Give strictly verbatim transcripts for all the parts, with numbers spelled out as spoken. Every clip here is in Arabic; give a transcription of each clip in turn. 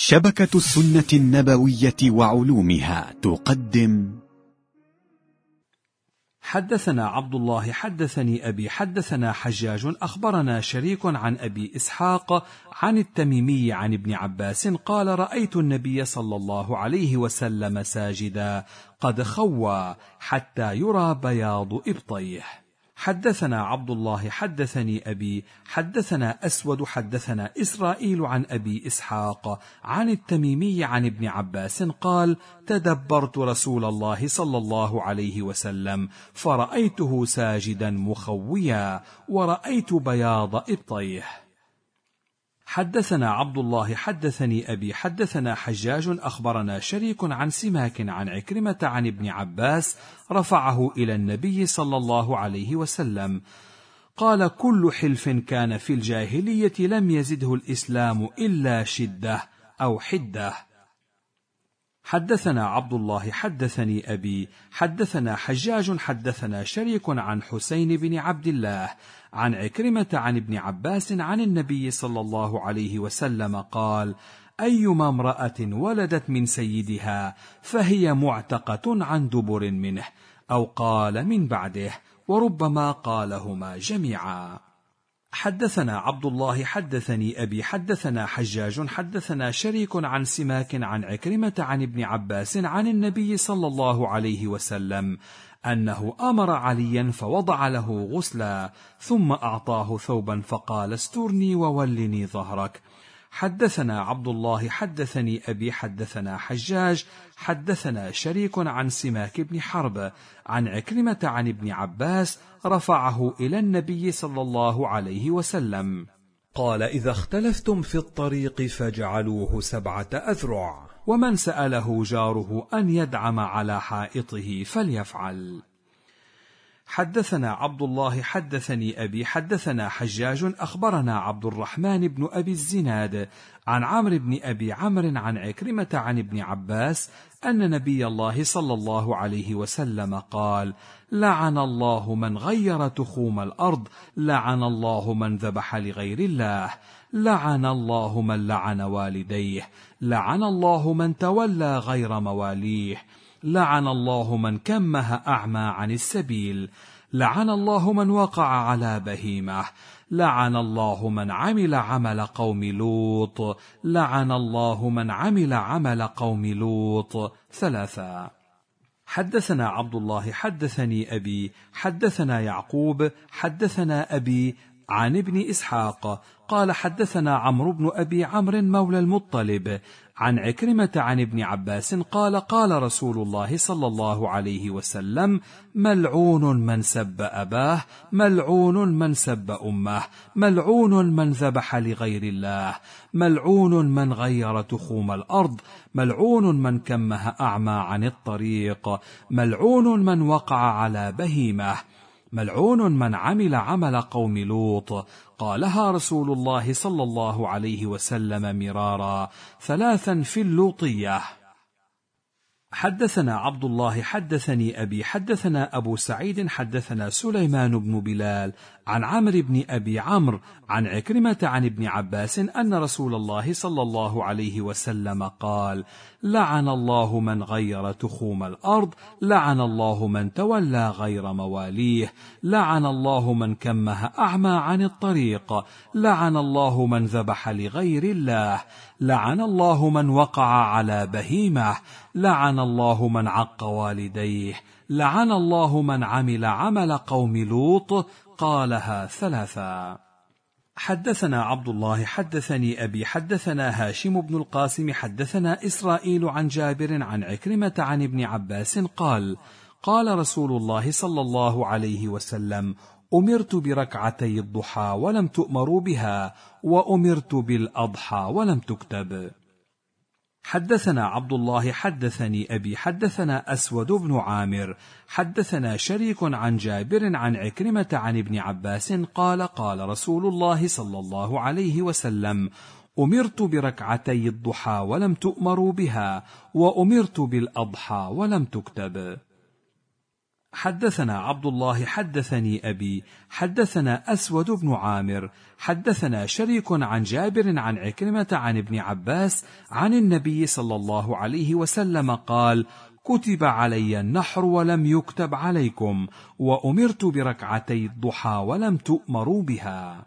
شبكة السنة النبوية وعلومها تقدم. حدثنا عبد الله حدثني أبي حدثنا حجاج أخبرنا شريك عن أبي إسحاق عن التميمي عن ابن عباس قال: رأيت النبي صلى الله عليه وسلم ساجدا قد خوى حتى يرى بياض إبطيه. حدثنا عبد الله حدثني أبي حدثنا أسود حدثنا إسرائيل عن أبي إسحاق عن التميمي عن ابن عباس قال: تدبرت رسول الله صلى الله عليه وسلم فرأيته ساجدا مخويا ورأيت بياض إبطيه. حدثنا عبد الله حدثني أبي حدثنا حجاج أخبرنا شريك عن سماك عن عكرمة عن ابن عباس رفعه إلى النبي صلى الله عليه وسلم قال: كل حلف كان في الجاهلية لم يزده الإسلام إلا شدة أو حدة. حدثنا عبد الله حدثني أبي حدثنا حجاج حدثنا شريك عن حسين بن عبد الله عن عكرمة عن ابن عباس عن النبي صلى الله عليه وسلم قال: أيما امرأة ولدت من سيدها فهي معتقة عن دبر منه، أو قال من بعده، وربما قالهما جميعا. حدثنا عبد الله حدثني أبي حدثنا حجاج حدثنا شريك عن سماك عن عكرمة عن ابن عباس عن النبي صلى الله عليه وسلم أنه أمر عليا فوضع له غسلا ثم أعطاه ثوبا فقال: استرني وولني ظهرك. حدثنا عبد الله حدثني أبي حدثنا حجاج حدثنا شريك عن سماك بن حرب عن عكرمة عن ابن عباس رفعه إلى النبي صلى الله عليه وسلم قال: إذا اختلفتم في الطريق فاجعلوه سبعة أذرع، ومن سأله جاره أن يدعم على حائطه فليفعل. حدثنا عبد الله حدثني أبي حدثنا حجاج أخبرنا عبد الرحمن بن أبي الزناد عن عمرو بن أبي عمرو عن عكرمة عن ابن عباس أن نبي الله صلى الله عليه وسلم قال: لعن الله من غير تخوم الأرض، لعن الله من ذبح لغير الله، لعن الله من لعن والديه، لعن الله من تولى غير مواليه، لعن الله من كمه أعمى عن السبيل، لعن الله من وقع على بهيمة، لعن الله من عمل عمل قوم لوط، لعن الله من عمل عمل قوم لوط. ثلاثة. حدثنا عبد الله حدثني أبي حدثنا يعقوب حدثنا أبي عن ابن إسحاق قال: حدثنا عمرو بن أبي عمرو مولى المطلب عن عكرمة عن ابن عباس قال: قال رسول الله صلى الله عليه وسلم: ملعون من سب أباه، ملعون من سب أمه، ملعون من ذبح لغير الله، ملعون من غير تخوم الأرض، ملعون من كمه أعمى عن الطريق، ملعون من وقع على بهيمة، ملعون من عمل عمل قوم لوط. قالها رسول الله صلى الله عليه وسلم مرارا ثلاثا في اللوطية. حدثنا عبد الله حدثني أبي حدثنا أبو سعيد حدثنا سليمان بن بلال عن عمرو بن أبي عمرو عن عكرمة عن ابن عباس أن رسول الله صلى الله عليه وسلم قال: لعن الله من غير تخوم الأرض، لعن الله من تولى غير مواليه، لعن الله من كمه أعمى عن الطريق، لعن الله من ذبح لغير الله، لعن الله من وقع على بهيمة، لعن الله من عق والديه، لعن الله من عمل عمل قوم لوط. قالها ثلاثا. حدثنا عبد الله حدثني أبي حدثنا هاشم بن القاسم حدثنا إسرائيل عن جابر عن عكرمة عن ابن عباس قال: قال رسول الله صلى الله عليه وسلم: أمرت بركعتي الضحى ولم تؤمروا بها، وأمرت بالأضحى ولم تكتب. حدثنا عبد الله حدثني أبي حدثنا أسود بن عامر حدثنا شريك عن جابر عن عكرمة عن ابن عباس قال: قال رسول الله صلى الله عليه وسلم: أمرت بركعتي الضحى ولم تؤمروا بها، وأمرت بالأضحى ولم تكتب. حدثنا عبد الله حدثني أبي حدثنا أسود بن عامر حدثنا شريك عن جابر عن عكرمة عن ابن عباس عن النبي صلى الله عليه وسلم قال: كتب علي النحر ولم يكتب عليكم، وأمرت بركعتي الضحى ولم تؤمروا بها.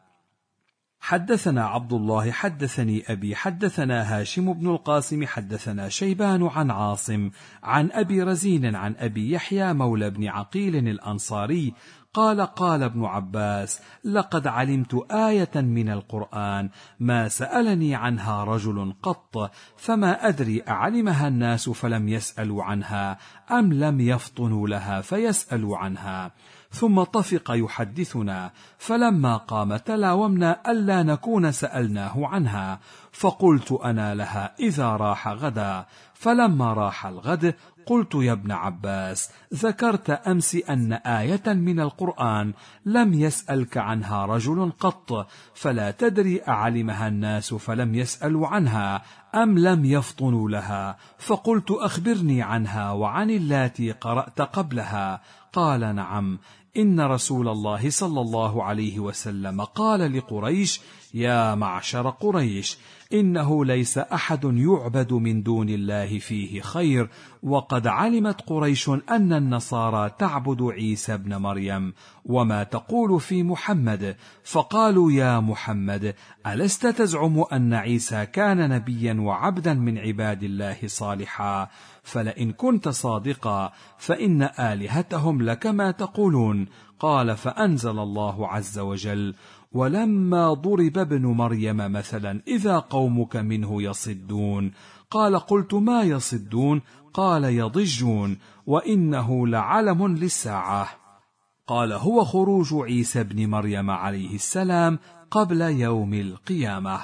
حدثنا عبد الله حدثني أبي حدثنا هاشم بن القاسم حدثنا شيبان عن عاصم عن أبي رزين عن أبي يحيى مولى بن عقيل الأنصاري قال: قال ابن عباس: لقد علمت آية من القرآن ما سألني عنها رجل قط، فما أدري أعلمها الناس فلم يسألوا عنها أم لم يفطنوا لها فيسألوا عنها. ثم طفق يحدثنا، فلما قام تلاومنا ألا نكون سألناه عنها، فقلت أنا لها إذا راح غدا. فلما راح الغد قلت: يا ابن عباس، ذكرت أمس أن آية من القرآن لم يسألك عنها رجل قط، فلا تدري أعلمها الناس فلم يسألوا عنها أم لم يفطنوا لها، فقلت: أخبرني عنها وعن اللاتي قرأت قبلها. قال: نعم، إن رسول الله صلى الله عليه وسلم قال لقريش: يا معشر قريش، إنه ليس أحد يعبد من دون الله فيه خير، وقد علمت قريش أن النصارى تعبد عيسى ابن مريم، وما تقول في محمد؟ فقالوا: يا محمد، ألست تزعم أن عيسى كان نبيا وعبدا من عباد الله صالحا؟ فلئن كنت صادقا فإن آلهتهم لك ما تقولون. قال: فأنزل الله عز وجل: ولما ضرب ابن مريم مثلا إذا قومك منه يصدون. قال: قلت: ما يصدون؟ قال: يضجون، وإنه لعلم للساعة. قال: هو خروج عيسى ابن مريم عليه السلام قبل يوم القيامة.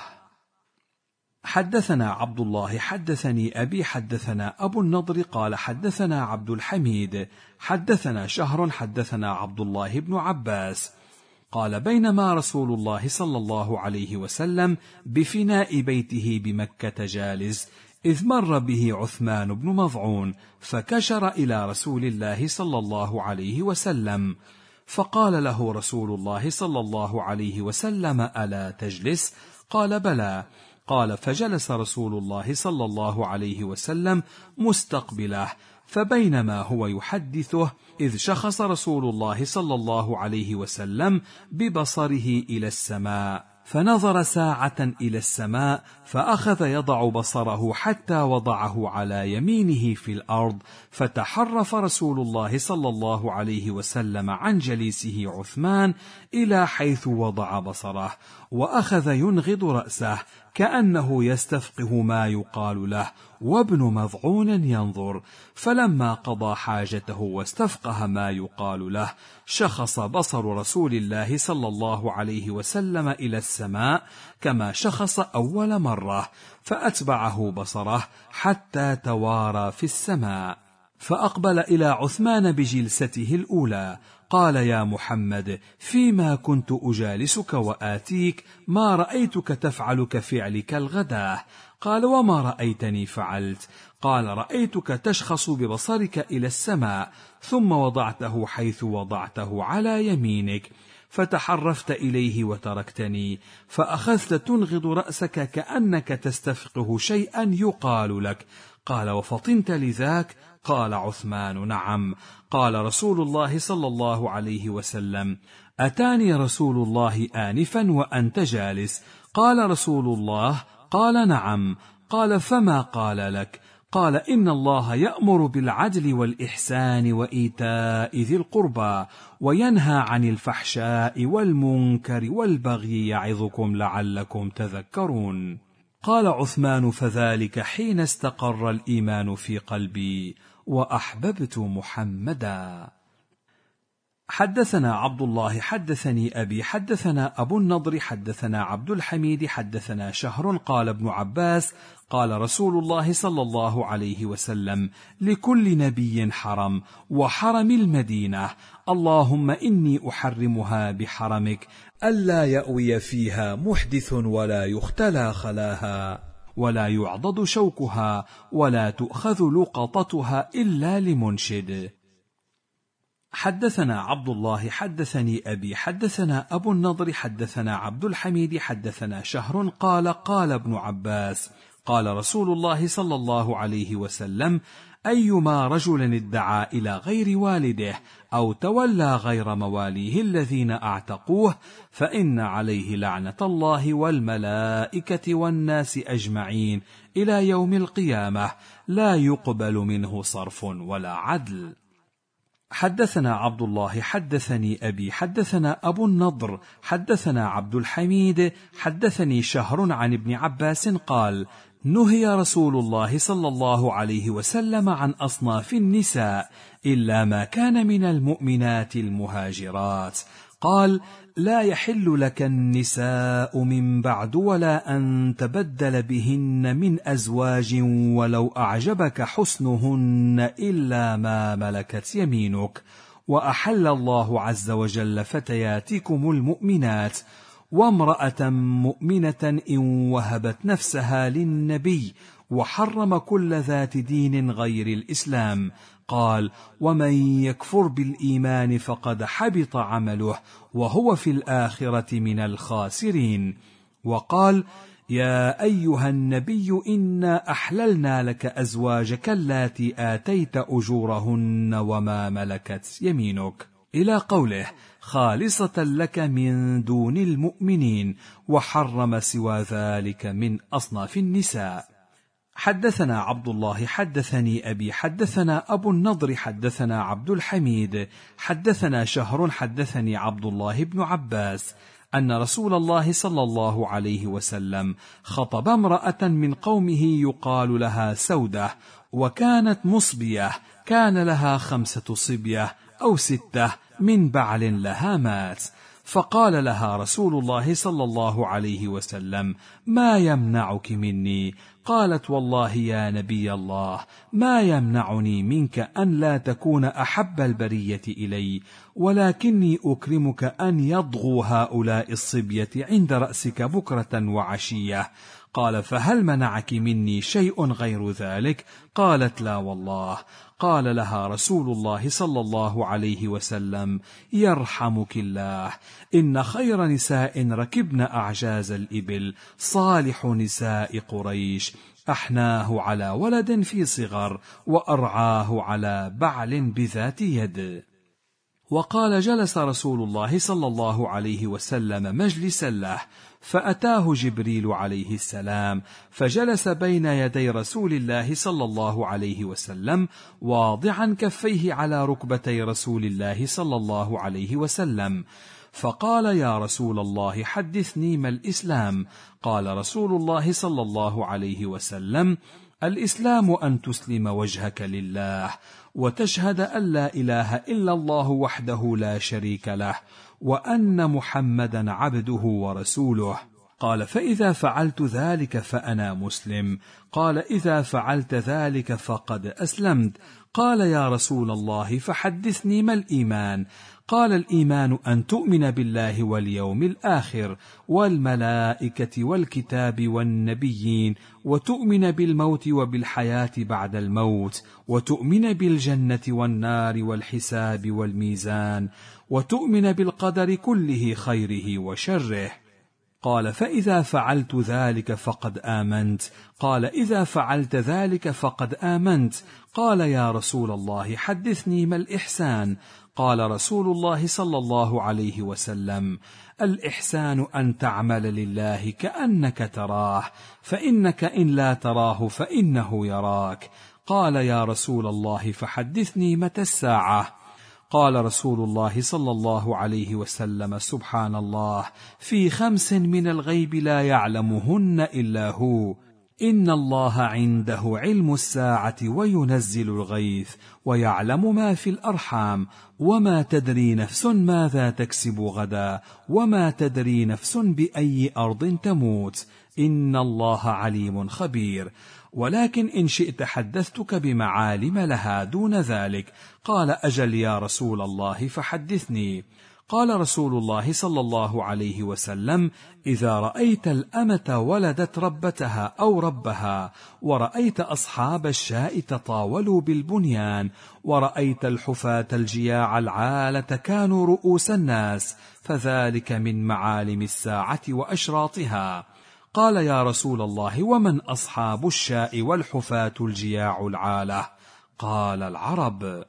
حدثنا عبد الله حدثني أبي حدثنا أبو النضر قال: حدثنا عبد الحميد حدثنا شهر حدثنا عبد الله بن عباس قال: بينما رسول الله صلى الله عليه وسلم بفناء بيته بمكة جالس، إذ مر به عثمان بن مظعون، فكشر إلى رسول الله صلى الله عليه وسلم، فقال له رسول الله صلى الله عليه وسلم: ألا تجلس؟ قال: بلى. قال: فجلس رسول الله صلى الله عليه وسلم مستقبله، فبينما هو يحدثه إذ شخص رسول الله صلى الله عليه وسلم ببصره إلى السماء، فنظر ساعة إلى السماء، فأخذ يضع بصره حتى وضعه على يمينه في الأرض، فتحرف رسول الله صلى الله عليه وسلم عن جليسه عثمان إلى حيث وضع بصره، وأخذ ينغض رأسه كأنه يستفقه ما يقال له، وابن مظعون ينظر. فلما قضى حاجته واستفقه ما يقال له، شخص بصر رسول الله صلى الله عليه وسلم إلى السماء كما شخص أول مرة، فأتبعه بصره حتى توارى في السماء، فأقبل إلى عثمان بجلسته الأولى. قال: يا محمد، فيما كنت أجالسك وآتيك ما رأيتك تفعل كفعلك الغداه. قال: وما رأيتني فعلت؟ قال: رأيتك تشخص ببصرك إلى السماء، ثم وضعته حيث وضعته على يمينك، فتحرفت إليه وتركتني، فأخذت تنغض رأسك كأنك تستفقه شيئا يقال لك. قال: وفطنت لذاك؟ قال عثمان: نعم. قال رسول الله صلى الله عليه وسلم: أتاني رسول الله آنفا وأنت جالس. قال رسول الله: قال: نعم. قال: فما قال لك؟ قال: إن الله يأمر بالعدل والإحسان وإيتاء ذي القربى، وينهى عن الفحشاء والمنكر والبغي، يعظكم لعلكم تذكرون. قال عثمان: فذلك حين استقر الإيمان في قلبي وأحببت محمدا. حدثنا عبد الله حدثني أبي حدثنا أبو النضر حدثنا عبد الحميد حدثنا شهر قال: ابن عباس قال رسول الله صلى الله عليه وسلم: لكل نبي حرم، وحرم المدينة، اللهم إني أحرمها بحرمك، ألا يأوي فيها محدث ولا يختلى خلاها، ولا يعضد شوكها، ولا تؤخذ لقطتها إلا لمنشد. حدثنا عبد الله حدثني أبي حدثنا أبو النضر حدثنا عبد الحميد حدثنا شهر قال قال ابن عباس قال رسول الله صلى الله عليه وسلم: أيما رجل ادعى إلى غير والده أو تولى غير مواليه الذين أعتقوه فإن عليه لعنة الله والملائكة والناس أجمعين إلى يوم القيامة، لا يقبل منه صرف ولا عدل. حدثنا عبد الله حدثني أبي حدثنا أبو النضر حدثنا عبد الحميد حدثني شهر عن ابن عباس قال: نهي رسول الله صلى الله عليه وسلم عن أصناف النساء إلا ما كان من المؤمنات المهاجرات. قال: لا يحل لك النساء من بعد ولا أن تبدل بهن من أزواج ولو أعجبك حسنهن إلا ما ملكت يمينك. وأحل الله عز وجل فتياتكم المؤمنات، وامرأة مؤمنة إن وهبت نفسها للنبي، وحرم كل ذات دين غير الإسلام. قال: ومن يكفر بالإيمان فقد حبط عمله وهو في الآخرة من الخاسرين. وقال: يا أيها النبي إنا أحللنا لك أزواجك اللاتي آتيت أجورهن وما ملكت يمينك، إلى قوله: خالصة لك من دون المؤمنين، وحرم سوى ذلك من أصناف النساء. حدثنا عبد الله حدثني أبي حدثنا أبو النضر حدثنا عبد الحميد حدثنا شهر حدثني عبد الله بن عباس أن رسول الله صلى الله عليه وسلم خطب امرأة من قومه يقال لها سودة، وكانت مصبية، كان لها خمسة صبية أو ستة من بعل لها مات. فقال لها رسول الله صلى الله عليه وسلم: ما يمنعك مني؟ قالت: والله يا نبي الله ما يمنعني منك أن لا تكون أحب البرية إلي، ولكني أكرمك أن يضغوا هؤلاء الصبية عند رأسك بكرة وعشية. قال: فهل منعك مني شيء غير ذلك؟ قالت: لا والله. قال لها رسول الله صلى الله عليه وسلم: يرحمك الله، إن خير نساء ركبن أعجاز الإبل صالح نساء قريش، أحناه على ولد في صغر، وأرعاه على بعل بذات يد. وقال: جلس رسول الله صلى الله عليه وسلم مجلسا له، فأتاه جبريل عليه السلام، فجلس بين يدي رسول الله صلى الله عليه وسلم واضعا كفيه على ركبتي رسول الله صلى الله عليه وسلم، فقال: يا رسول الله حدثني ما الإسلام؟ قال رسول الله صلى الله عليه وسلم: الإسلام أن تسلم وجهك لله، وتشهد أن لا إله إلا الله وحده لا شريك له، وأن محمدا عبده ورسوله. قال: فإذا فعلت ذلك فأنا مسلم. قال: إذا فعلت ذلك فقد أسلمت. قال: يا رسول الله فحدثني ما الإيمان؟ قال: الإيمان أن تؤمن بالله واليوم الآخر والملائكة والكتاب والنبيين، وتؤمن بالموت وبالحياة بعد الموت، وتؤمن بالجنة والنار والحساب والميزان، وتؤمن بالقدر كله خيره وشره. قال: فإذا فعلت ذلك فقد آمنت. قال: إذا فعلت ذلك فقد آمنت. قال: يا رسول الله حدثني ما الإحسان؟ قال رسول الله صلى الله عليه وسلم: الإحسان أن تعمل لله كأنك تراه، فإنك إن لا تراه فإنه يراك. قال: يا رسول الله فحدثني متى الساعة؟ قال رسول الله صلى الله عليه وسلم: سبحان الله، في خمس من الغيب لا يعلمهن إلا هو: إن الله عنده علم الساعة وينزل الغيث، ويعلم ما في الأرحام، وما تدري نفس ماذا تكسب غدا، وما تدري نفس بأي أرض تموت، إن الله عليم خبير. ولكن إن شئت حدثتك بمعالم لها دون ذلك. قال: أجل يا رسول الله فحدثني. قال رسول الله صلى الله عليه وسلم: إذا رأيت الأمة ولدت ربتها أو ربها، ورأيت أصحاب الشاء تطاولوا بالبنيان، ورأيت الحفاة الجياع العالة كانوا رؤوس الناس، فذلك من معالم الساعة وأشراطها. قال: يا رسول الله، ومن أصحاب الشاء والحفاة الجياع العالة؟ قال: العرب.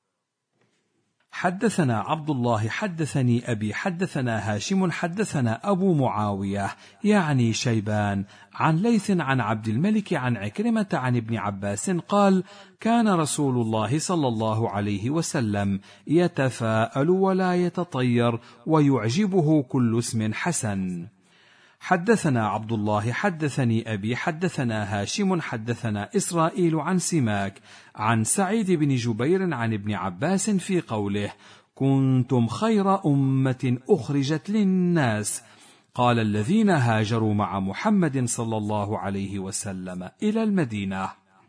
حدثنا عبد الله حدثني أبي حدثنا هاشم حدثنا أبو معاوية يعني شيبان عن ليث عن عبد الملك عن عكرمة عن ابن عباس قال: كان رسول الله صلى الله عليه وسلم يتفاءل ولا يتطير، ويعجبه كل اسم حسن. حدثنا عبد الله حدثني أبي حدثنا هاشم حدثنا إسرائيل عن سماك عن سعيد بن جبير عن ابن عباس في قوله: كنتم خير أمة أخرجت للناس. قال: الذين هاجروا مع محمد صلى الله عليه وسلم إلى المدينة.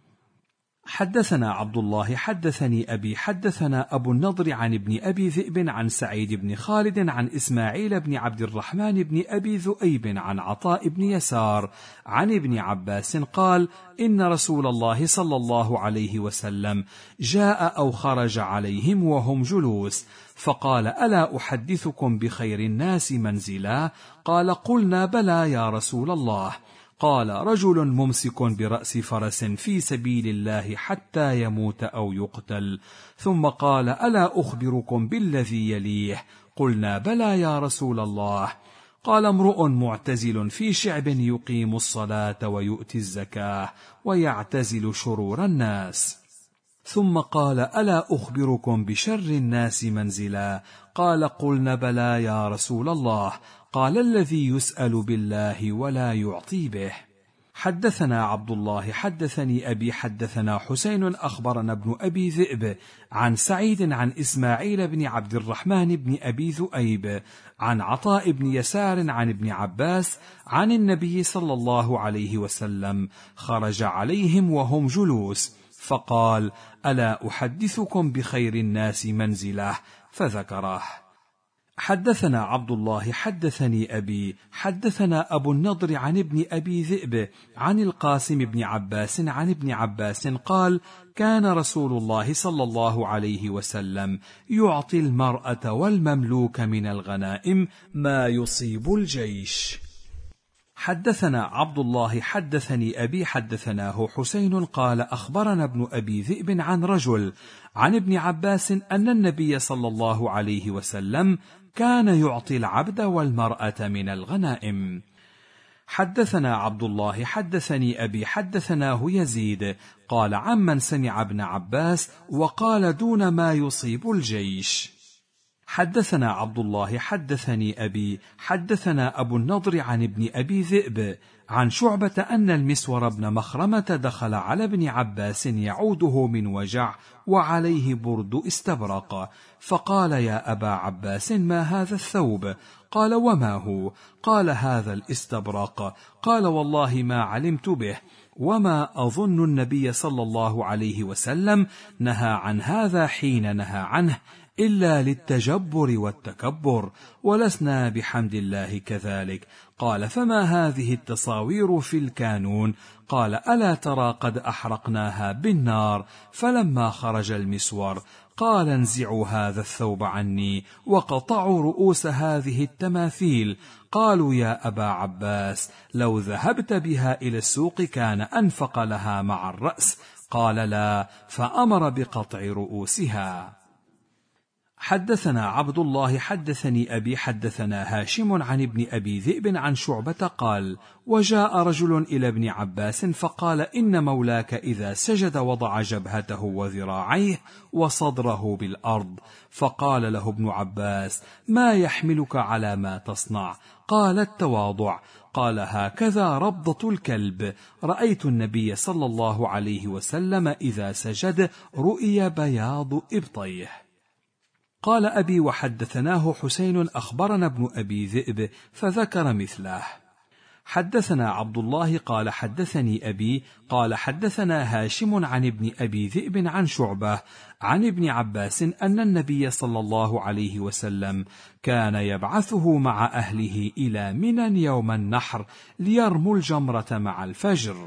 حدثنا عبد الله حدثني أبي حدثنا أبو النضر عن ابن أبي ذئب عن سعيد بن خالد عن إسماعيل بن عبد الرحمن بن أبي ذؤيب عن عطاء بن يسار عن ابن عباس قال: إن رسول الله صلى الله عليه وسلم جاء أو خرج عليهم وهم جلوس، فقال: ألا أحدثكم بخير الناس منزلا؟ قال: قلنا: بلى يا رسول الله. قال: رجل ممسك برأس فرس في سبيل الله حتى يموت أو يقتل. ثم قال: ألا أخبركم بالذي يليه؟ قلنا: بلى يا رسول الله. قال: امرؤ معتزل في شعب يقيم الصلاة ويؤتي الزكاة ويعتزل شرور الناس. ثم قال: ألا أخبركم بشر الناس منزلا؟ قال: قلنا: بلى يا رسول الله. قال: الذي يسأل بالله ولا يعطي به. حدثنا عبد الله حدثني أبي حدثنا حسين أخبرنا ابن أبي ذئب عن سعيد عن إسماعيل بن عبد الرحمن بن أبي ذؤيب عن عطاء بن يسار عن ابن عباس عن النبي صلى الله عليه وسلم: خرج عليهم وهم جلوس، فقال: ألا أحدثكم بخير الناس منزله؟ فذكره. حدثنا عبد الله حدثني أبي حدثنا أبو النضر عن ابن أبي ذئب عن القاسم بن عباس عن ابن عباس قال: كان رسول الله صلى الله عليه وسلم يعطي المرأة والمملوك من الغنائم ما يصيب الجيش. حدثنا عبد الله حدثني أبي حدثناه حسين قال: أخبرنا ابن أبي ذئب عن رجل عن ابن عباس أن النبي صلى الله عليه وسلم كان يعطي العبد والمرأة من الغنائم. حدثنا عبد الله حدثني أبي حدثناه يزيد قال: عمن سمع ابن عباس وقال: دون ما يصيب الجيش. حدثنا عبد الله حدثني أبي حدثنا أبو النضر عن ابن أبي ذئب عن شعبة أن المسور بن مخرمة دخل على ابن عباس يعوده من وجع وعليه برد استبرق، فقال: يا أبا عباس، ما هذا الثوب؟ قال: وما هو؟ قال: هذا الاستبرق. قال: والله ما علمت به، وما أظن النبي صلى الله عليه وسلم نهى عن هذا حين نهى عنه إلا للتجبر والتكبر، ولسنا بحمد الله كذلك. قال: فما هذه التصاوير في الكانون؟ قال: ألا ترى قد أحرقناها بالنار؟ فلما خرج المسور قال: انزعوا هذا الثوب عني وقطعوا رؤوس هذه التماثيل. قالوا: يا أبا عباس، لو ذهبت بها إلى السوق كان أنفق لها مع الرأس. قال: لا، فأمر بقطع رؤوسها. حدثنا عبد الله حدثني أبي حدثنا هاشم عن ابن أبي ذئب عن شعبة قال: وجاء رجل إلى ابن عباس فقال: إن مولاك إذا سجد وضع جبهته وذراعيه وصدره بالأرض. فقال له ابن عباس: ما يحملك على ما تصنع؟ قال: التواضع. قال: هكذا ربضة الكلب. رأيت النبي صلى الله عليه وسلم إذا سجد رؤي بياض إبطيه. قال أبي: وحدثناه حسين أخبرنا ابن أبي ذئب فذكر مثله. حدثنا عبد الله قال حدثني أبي قال حدثنا هاشم عن ابن أبي ذئب عن شعبة عن ابن عباس أن النبي صلى الله عليه وسلم كان يبعثه مع أهله إلى منى يوم النحر ليرموا الجمرة مع الفجر.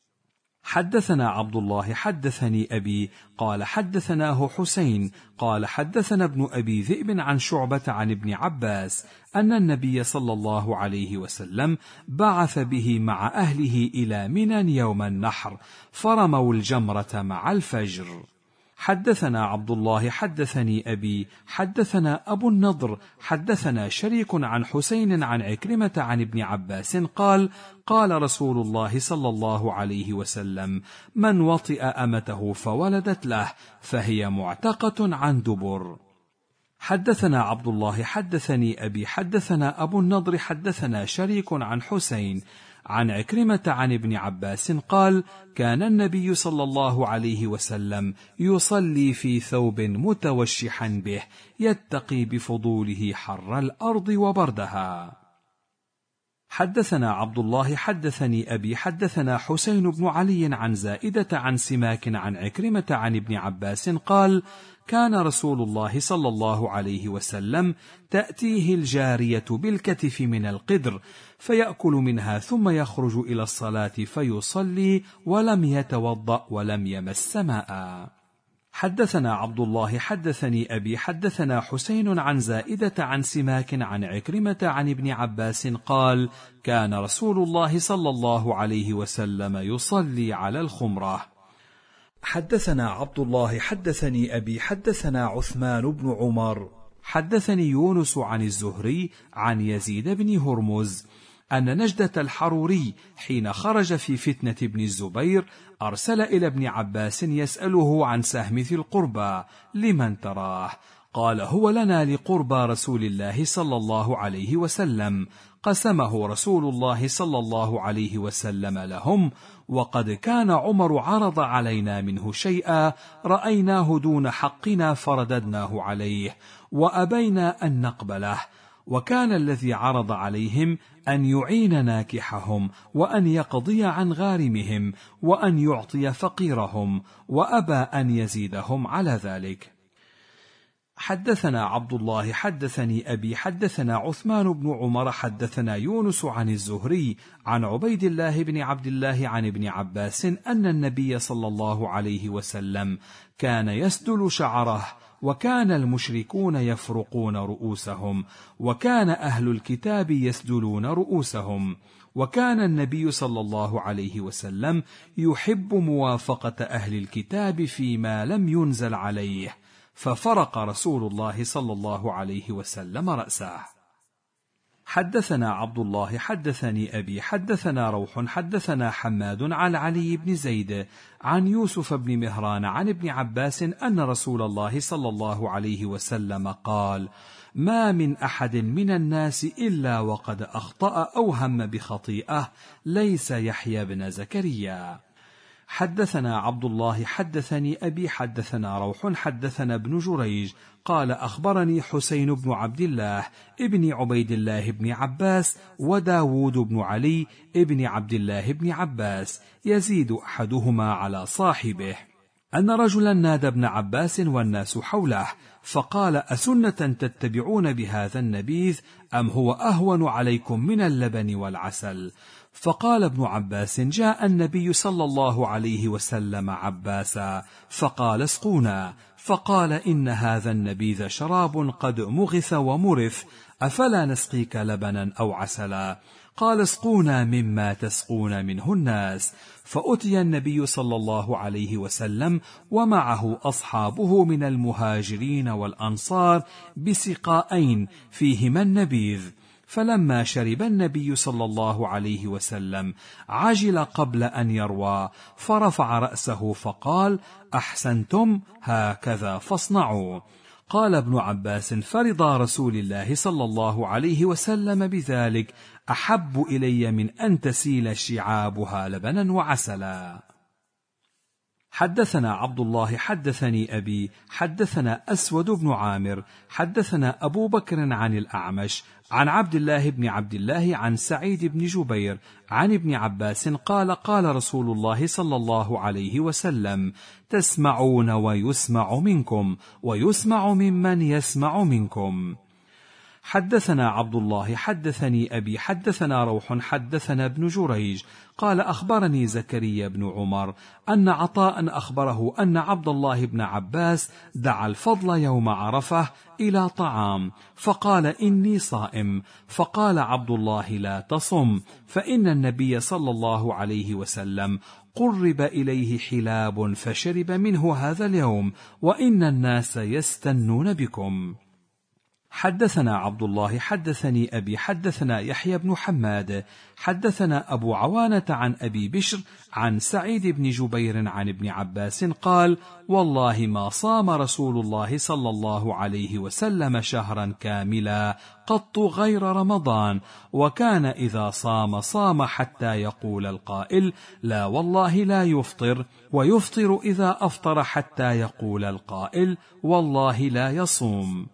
حدثنا عبد الله حدثني أبي قال حدثناه حسين قال حدثنا ابن أبي ذئب عن شعبة عن ابن عباس أن النبي صلى الله عليه وسلم بعث به مع أهله إلى منى يوم النحر فرموا الجمرة مع الفجر. حدثنا عبد الله حدثني أبي حدثنا أبو النضر حدثنا شريك عن حسين عن عكرمة عن ابن عباس قال قال رسول الله صلى الله عليه وسلم من وطئ أمته فولدت له فهي معتقة عن دبر. حدثنا عبد الله حدثني أبي حدثنا أبو النضر حدثنا شريك عن حسين عن عكرمة عن ابن عباس قال كان النبي صلى الله عليه وسلم يصلي في ثوب متوشحا به يتقي بفضوله حر الأرض وبردها. حدثنا عبد الله حدثني أبي حدثنا حسين بن علي عن زائدة عن سماك عن عكرمة عن ابن عباس قال كان رسول الله صلى الله عليه وسلم تأتيه الجارية بالكتف من القدر فيأكل منها ثم يخرج إلى الصلاة فيصلي ولم يتوضأ ولم يمس ماء. حدثنا عبد الله حدثني أبي حدثنا حسين عن زائدة عن سماك عن عكرمة عن ابن عباس قال كان رسول الله صلى الله عليه وسلم يصلي على الخمرة. حدثنا عبد الله حدثني أبي حدثنا عثمان بن عمر حدثني يونس عن الزهري عن يزيد بن هرمز أن نجدة الحروري حين خرج في فتنة ابن الزبير أرسل إلى ابن عباس يسأله عن سهم ذي القربى لمن تراه قال هو لنا لقربى رسول الله صلى الله عليه وسلم قسمه رسول الله صلى الله عليه وسلم لهم وقد كان عمر عرض علينا منه شيئا رأيناه دون حقنا فرددناه عليه وأبينا أن نقبله وكان الذي عرض عليهم أن يعين ناكحهم وأن يقضي عن غارمهم وأن يعطي فقيرهم وأبى أن يزيدهم على ذلك. حدثنا عبد الله حدثني أبي حدثنا عثمان بن عمر حدثنا يونس عن الزهري عن عبيد الله بن عبد الله عن ابن عباس أن النبي صلى الله عليه وسلم كان يسدل شعره وكان المشركون يفرقون رؤوسهم وكان أهل الكتاب يسدلون رؤوسهم وكان النبي صلى الله عليه وسلم يحب موافقة أهل الكتاب فيما لم ينزل عليه ففرق رسول الله صلى الله عليه وسلم رأسه. حدثنا عبد الله حدثني أبي حدثنا روح حدثنا حماد عن علي بن زيد عن يوسف بن مهران عن ابن عباس أن رسول الله صلى الله عليه وسلم قال ما من أحد من الناس إلا وقد أخطأ أو هم بخطيئة ليس يحيى بن زكريا. حدثنا عبد الله حدثني أبي حدثنا روح حدثنا ابن جريج قال أخبرني حسين بن عبد الله ابن عبيد الله بن عباس وداود بن علي ابن عبد الله بن عباس يزيد أحدهما على صاحبه أن رجلا نادى ابن عباس والناس حوله فقال أسنة تتبعون بهذا النبيذ أم هو أهون عليكم من اللبن والعسل؟ فقال ابن عباس جاء النبي صلى الله عليه وسلم عباسا فقال اسقونا فقال إن هذا النبيذ شراب قد مغث ومرث أفلا نسقيك لبنا أو عسلا؟ قال اسقونا مما تسقون منه الناس. فأتي النبي صلى الله عليه وسلم ومعه أصحابه من المهاجرين والأنصار بسقائين فيهما النبيذ فلما شرب النبي صلى الله عليه وسلم عجل قبل أن يروى فرفع رأسه فقال أحسنتم هكذا فاصنعوا. قال ابن عباس فرضى رسول الله صلى الله عليه وسلم بذلك أحب إلي من أن تسيل شعابها لبنا وعسلا. حدثنا عبد الله حدثني أبي حدثنا أسود بن عامر حدثنا أبو بكر عن الأعمش عن عبد الله بن عبد الله عن سعيد بن جبير عن ابن عباس قال قال رسول الله صلى الله عليه وسلم: تسمعون ويسمع منكم ويسمع ممن يسمع منكم. حدثنا عبد الله حدثني أبي حدثنا روح حدثنا ابن جريج قال أخبرني زكريا بن عمر أن عطاء أخبره أن عبد الله بن عباس دعا الفضل يوم عرفة إلى طعام فقال: إني صائم. فقال عبد الله: لا تصم، فإن النبي صلى الله عليه وسلم قرب إليه حلاب فشرب منه هذا اليوم، وإن الناس يستنون بكم. حدثنا عبد الله حدثني أبي حدثنا يحيى بن حماد حدثنا أبو عوانة عن أبي بشر عن سعيد بن جبير عن ابن عباس قال: والله ما صام رسول الله صلى الله عليه وسلم شهرا كاملا قط غير رمضان، وكان إذا صام صام حتى يقول القائل: لا والله لا يفطر، ويفطر إذا أفطر حتى يقول القائل: والله لا يصوم.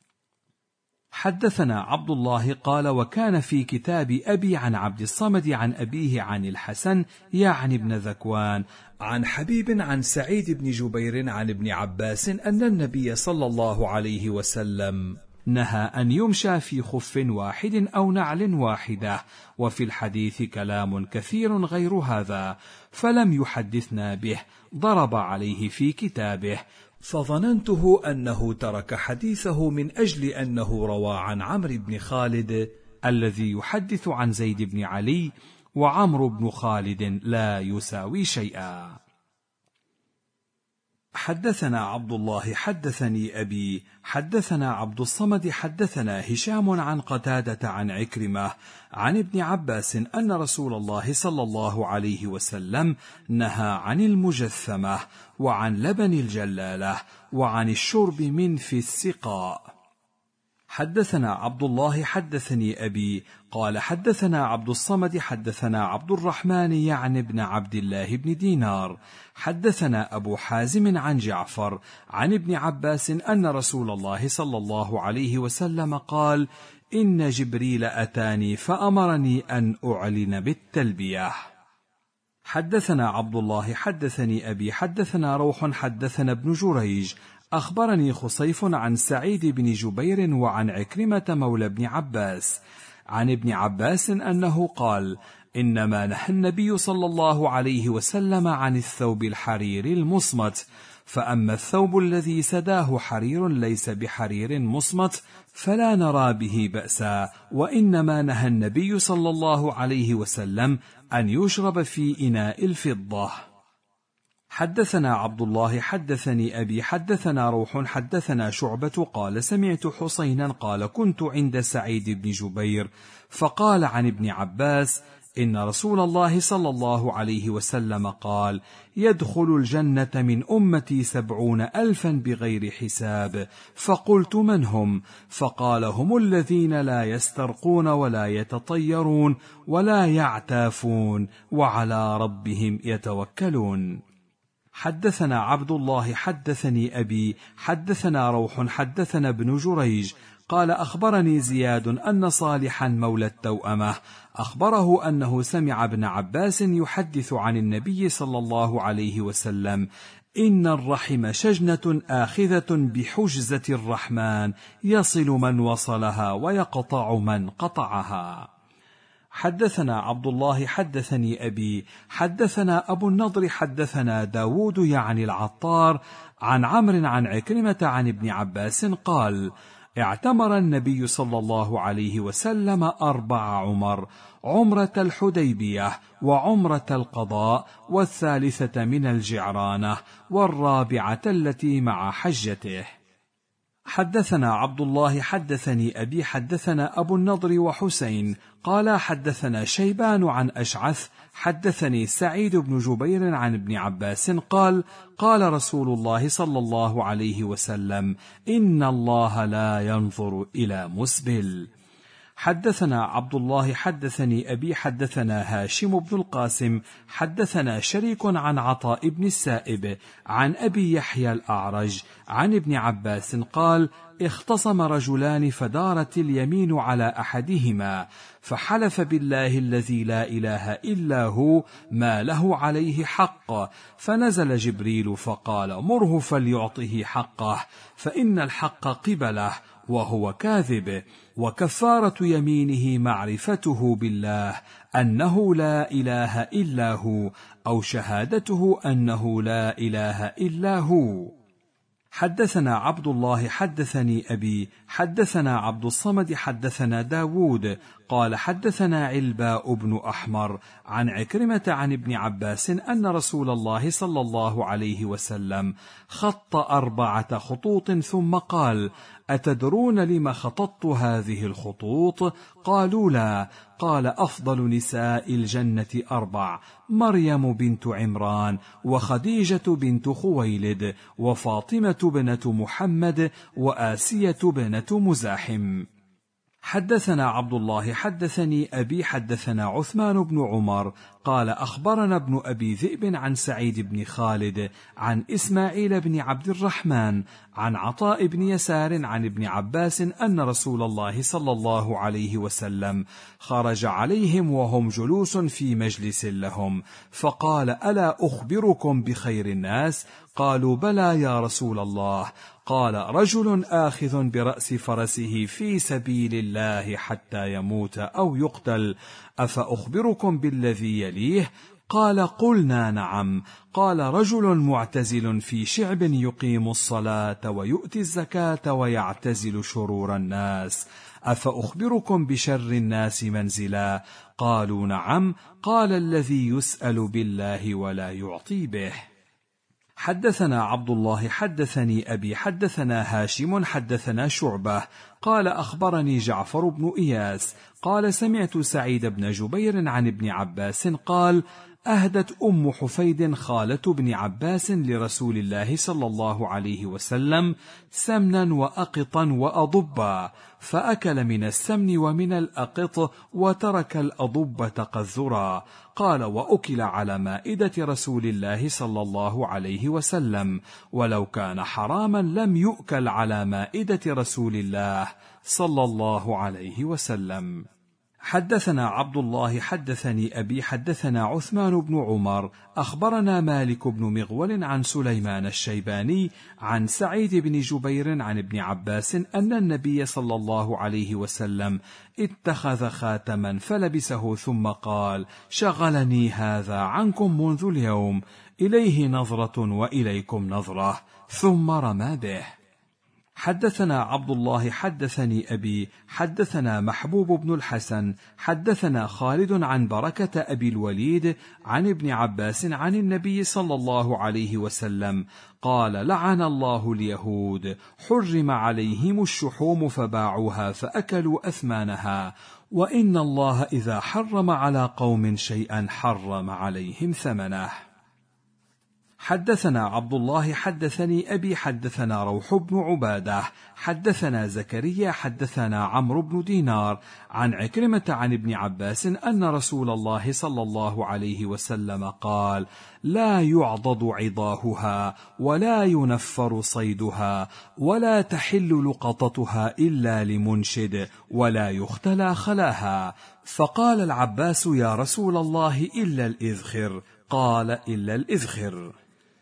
حدثنا عبد الله قال: وكان في كتاب أبي عن عبد الصمد عن أبيه عن الحسن يعني ابن ذكوان عن حبيب عن سعيد بن جبير عن ابن عباس أن النبي صلى الله عليه وسلم نهى أن يمشى في خف واحد أو نعل واحدة، وفي الحديث كلام كثير غير هذا، فلم يحدثنا به، ضرب عليه في كتابه، فظننته أنه ترك حديثه من أجل أنه روى عن عمرو بن خالد الذي يحدث عن زيد بن علي، وعمرو بن خالد لا يساوي شيئا. حدثنا عبد الله حدثني أبي حدثنا عبد الصمد حدثنا هشام عن قتادة عن عكرمة عن ابن عباس أن رسول الله صلى الله عليه وسلم نهى عن المجثمة وعن لبن الجلالة وعن الشرب من في السقاء. حدثنا عبد الله حدثني أبي قال حدثنا عبد الصمد حدثنا عبد الرحمن يعني ابن عبد الله بن دينار حدثنا أبو حازم عن جعفر عن ابن عباس أن رسول الله صلى الله عليه وسلم قال: إن جبريل أتاني فأمرني أن أعلن بالتلبية. حدثنا عبد الله حدثني أبي حدثنا روح حدثنا ابن جريج أخبرني خصيف عن سعيد بن جبير وعن عكرمة مولى ابن عباس عن ابن عباس أنه قال: إنما نهى النبي صلى الله عليه وسلم عن الثوب الحرير المصمت، فأما الثوب الذي سداه حرير ليس بحرير مصمت فلا نرى به بأسا، وإنما نهى النبي صلى الله عليه وسلم أن يشرب في إناء الفضة. حدثنا عبد الله حدثني أبي حدثنا روح حدثنا شعبة قال: سمعت حسينا قال: كنت عند سعيد بن جبير فقال عن ابن عباس: إن رسول الله صلى الله عليه وسلم قال: يدخل الجنة من أمتي سبعون ألفا بغير حساب. فقلت: من هم؟ فقال: هم الذين لا يسترقون ولا يتطيرون ولا يعتافون وعلى ربهم يتوكلون. حدثنا عبد الله حدثني أبي حدثنا روح حدثنا ابن جريج قال: أخبرني زياد أن صالحا مولى التوأمة أخبره أنه سمع ابن عباس يحدث عن النبي صلى الله عليه وسلم: إن الرحم شجنة آخذة بحجزة الرحمن، يصل من وصلها ويقطع من قطعها. حدثنا عبد الله حدثني أبي حدثنا أبو النضر حدثنا داود يعني العطار عن عمرو عن عكرمة عن ابن عباس قال: اعتمر النبي صلى الله عليه وسلم أربع عمر: عمرة الحديبية وعمرة القضاء والثالثة من الجعرانة والرابعة التي مع حجته. حدثنا عبد الله حدثني أبي حدثنا أبو النضر وحسين قال حدثنا شيبان عن أشعث حدثني سعيد بن جبير عن ابن عباس قال: قال رسول الله صلى الله عليه وسلم: إن الله لا ينظر إلى مسبل. حدثنا عبد الله حدثني أبي حدثنا هاشم بن القاسم حدثنا شريك عن عطاء بن السائب عن أبي يحيى الأعرج عن ابن عباس قال: اختصم رجلان فدارت اليمين على أحدهما، فحلف بالله الذي لا إله إلا هو ما له عليه حق، فنزل جبريل فقال: مره فليعطه حقه، فإن الحق قبله وهو كاذب، وكفارة يمينه معرفته بالله أنه لا إله إلا هو، أو شهادته أنه لا إله إلا هو. حدثنا عبد الله حدثني أبي حدثنا عبد الصمد حدثنا داود قال حدثنا علباء بن أحمر عن عكرمة عن ابن عباس أن رسول الله صلى الله عليه وسلم خط أربعة خطوط ثم قال: أتدرون لم خططت هذه الخطوط؟ قالوا لا. قال: أفضل نساء الجنة أربع: مريم بنت عمران، وخديجة بنت خويلد، وفاطمة بنت محمد، وآسية بنت مزاحم. حدثنا عبد الله حدثني أبي حدثنا عثمان بن عمر قال أخبرنا ابن أبي ذئب عن سعيد بن خالد عن إسماعيل بن عبد الرحمن عن عطاء بن يسار عن ابن عباس أن رسول الله صلى الله عليه وسلم خرج عليهم وهم جلوس في مجلس لهم، فقال: ألا أخبركم بخير الناس؟ قالوا: بلى يا رسول الله. قال: رجل آخذ برأس فرسه في سبيل الله حتى يموت أو يقتل، أفأخبركم بالذي يليه؟ قال: قلنا نعم. قال: رجل معتزل في شعب يقيم الصلاة ويؤتي الزكاة ويعتزل شرور الناس، أفأخبركم بشر الناس منزلا؟ قالوا نعم. قال: الذي يسأل بالله ولا يعطي به. حدثنا عبد الله حدثني أبي حدثنا هاشم حدثنا شعبة قال أخبرني جعفر بن إياس قال سمعت سعيد بن جبير عن ابن عباس قال: أهدت أم حفيد خالة ابن عباس لرسول الله صلى الله عليه وسلم سمنا وأقطا وأضبا، فأكل من السمن ومن الأقط وترك الأضبة قذرا. قال: وأكل على مائدة رسول الله صلى الله عليه وسلم، ولو كان حراما لم يؤكل على مائدة رسول الله صلى الله عليه وسلم. حدثنا عبد الله حدثني أبي حدثنا عثمان بن عمر أخبرنا مالك بن مغول عن سليمان الشيباني عن سعيد بن جبير عن ابن عباس أن النبي صلى الله عليه وسلم اتخذ خاتما فلبسه ثم قال: شغلني هذا عنكم منذ اليوم، إليه نظرة وإليكم نظرة، ثم رمى به. حدثنا عبد الله حدثني أبي حدثنا محبوب بن الحسن حدثنا خالد عن بركة أبي الوليد عن ابن عباس عن النبي صلى الله عليه وسلم قال: لعن الله اليهود، حرم عليهم الشحوم فباعوها فأكلوا أثمانها، وإن الله إذا حرم على قوم شيئا حرم عليهم ثمنه. حدثنا عبد الله حدثني أبي حدثنا روح بن عبادة حدثنا زكريا حدثنا عمرو بن دينار عن عكرمة عن ابن عباس أن رسول الله صلى الله عليه وسلم قال: لا يعضد عضاهها ولا ينفر صيدها ولا تحل لقطتها إلا لمنشد ولا يختلى خلاها. فقال العباس: يا رسول الله إلا الإذخر. قال: إلا الإذخر.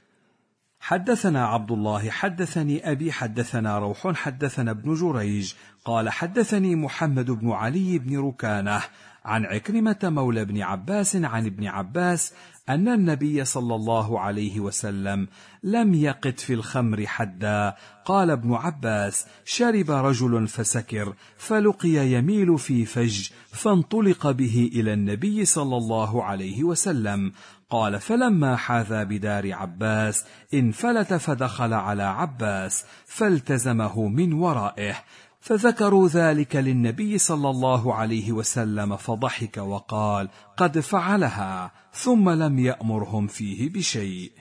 حدثنا عبد الله حدثني أبي حدثنا روح حدثنا ابن جريج قال حدثني محمد بن علي بن ركانة عن عكرمة مولى ابن عباس عن ابن عباس أن النبي صلى الله عليه وسلم لم يقت في الخمر حدا. قال ابن عباس: شرب رجل فسكر فلقي يميل في فج فانطلق به إلى النبي صلى الله عليه وسلم. قال: فلما حاذى بدار عباس انفلت فدخل على عباس فالتزمه من ورائه، فذكروا ذلك للنبي صلى الله عليه وسلم فضحك وقال: قد فعلها، ثم لم يأمرهم فيه بشيء.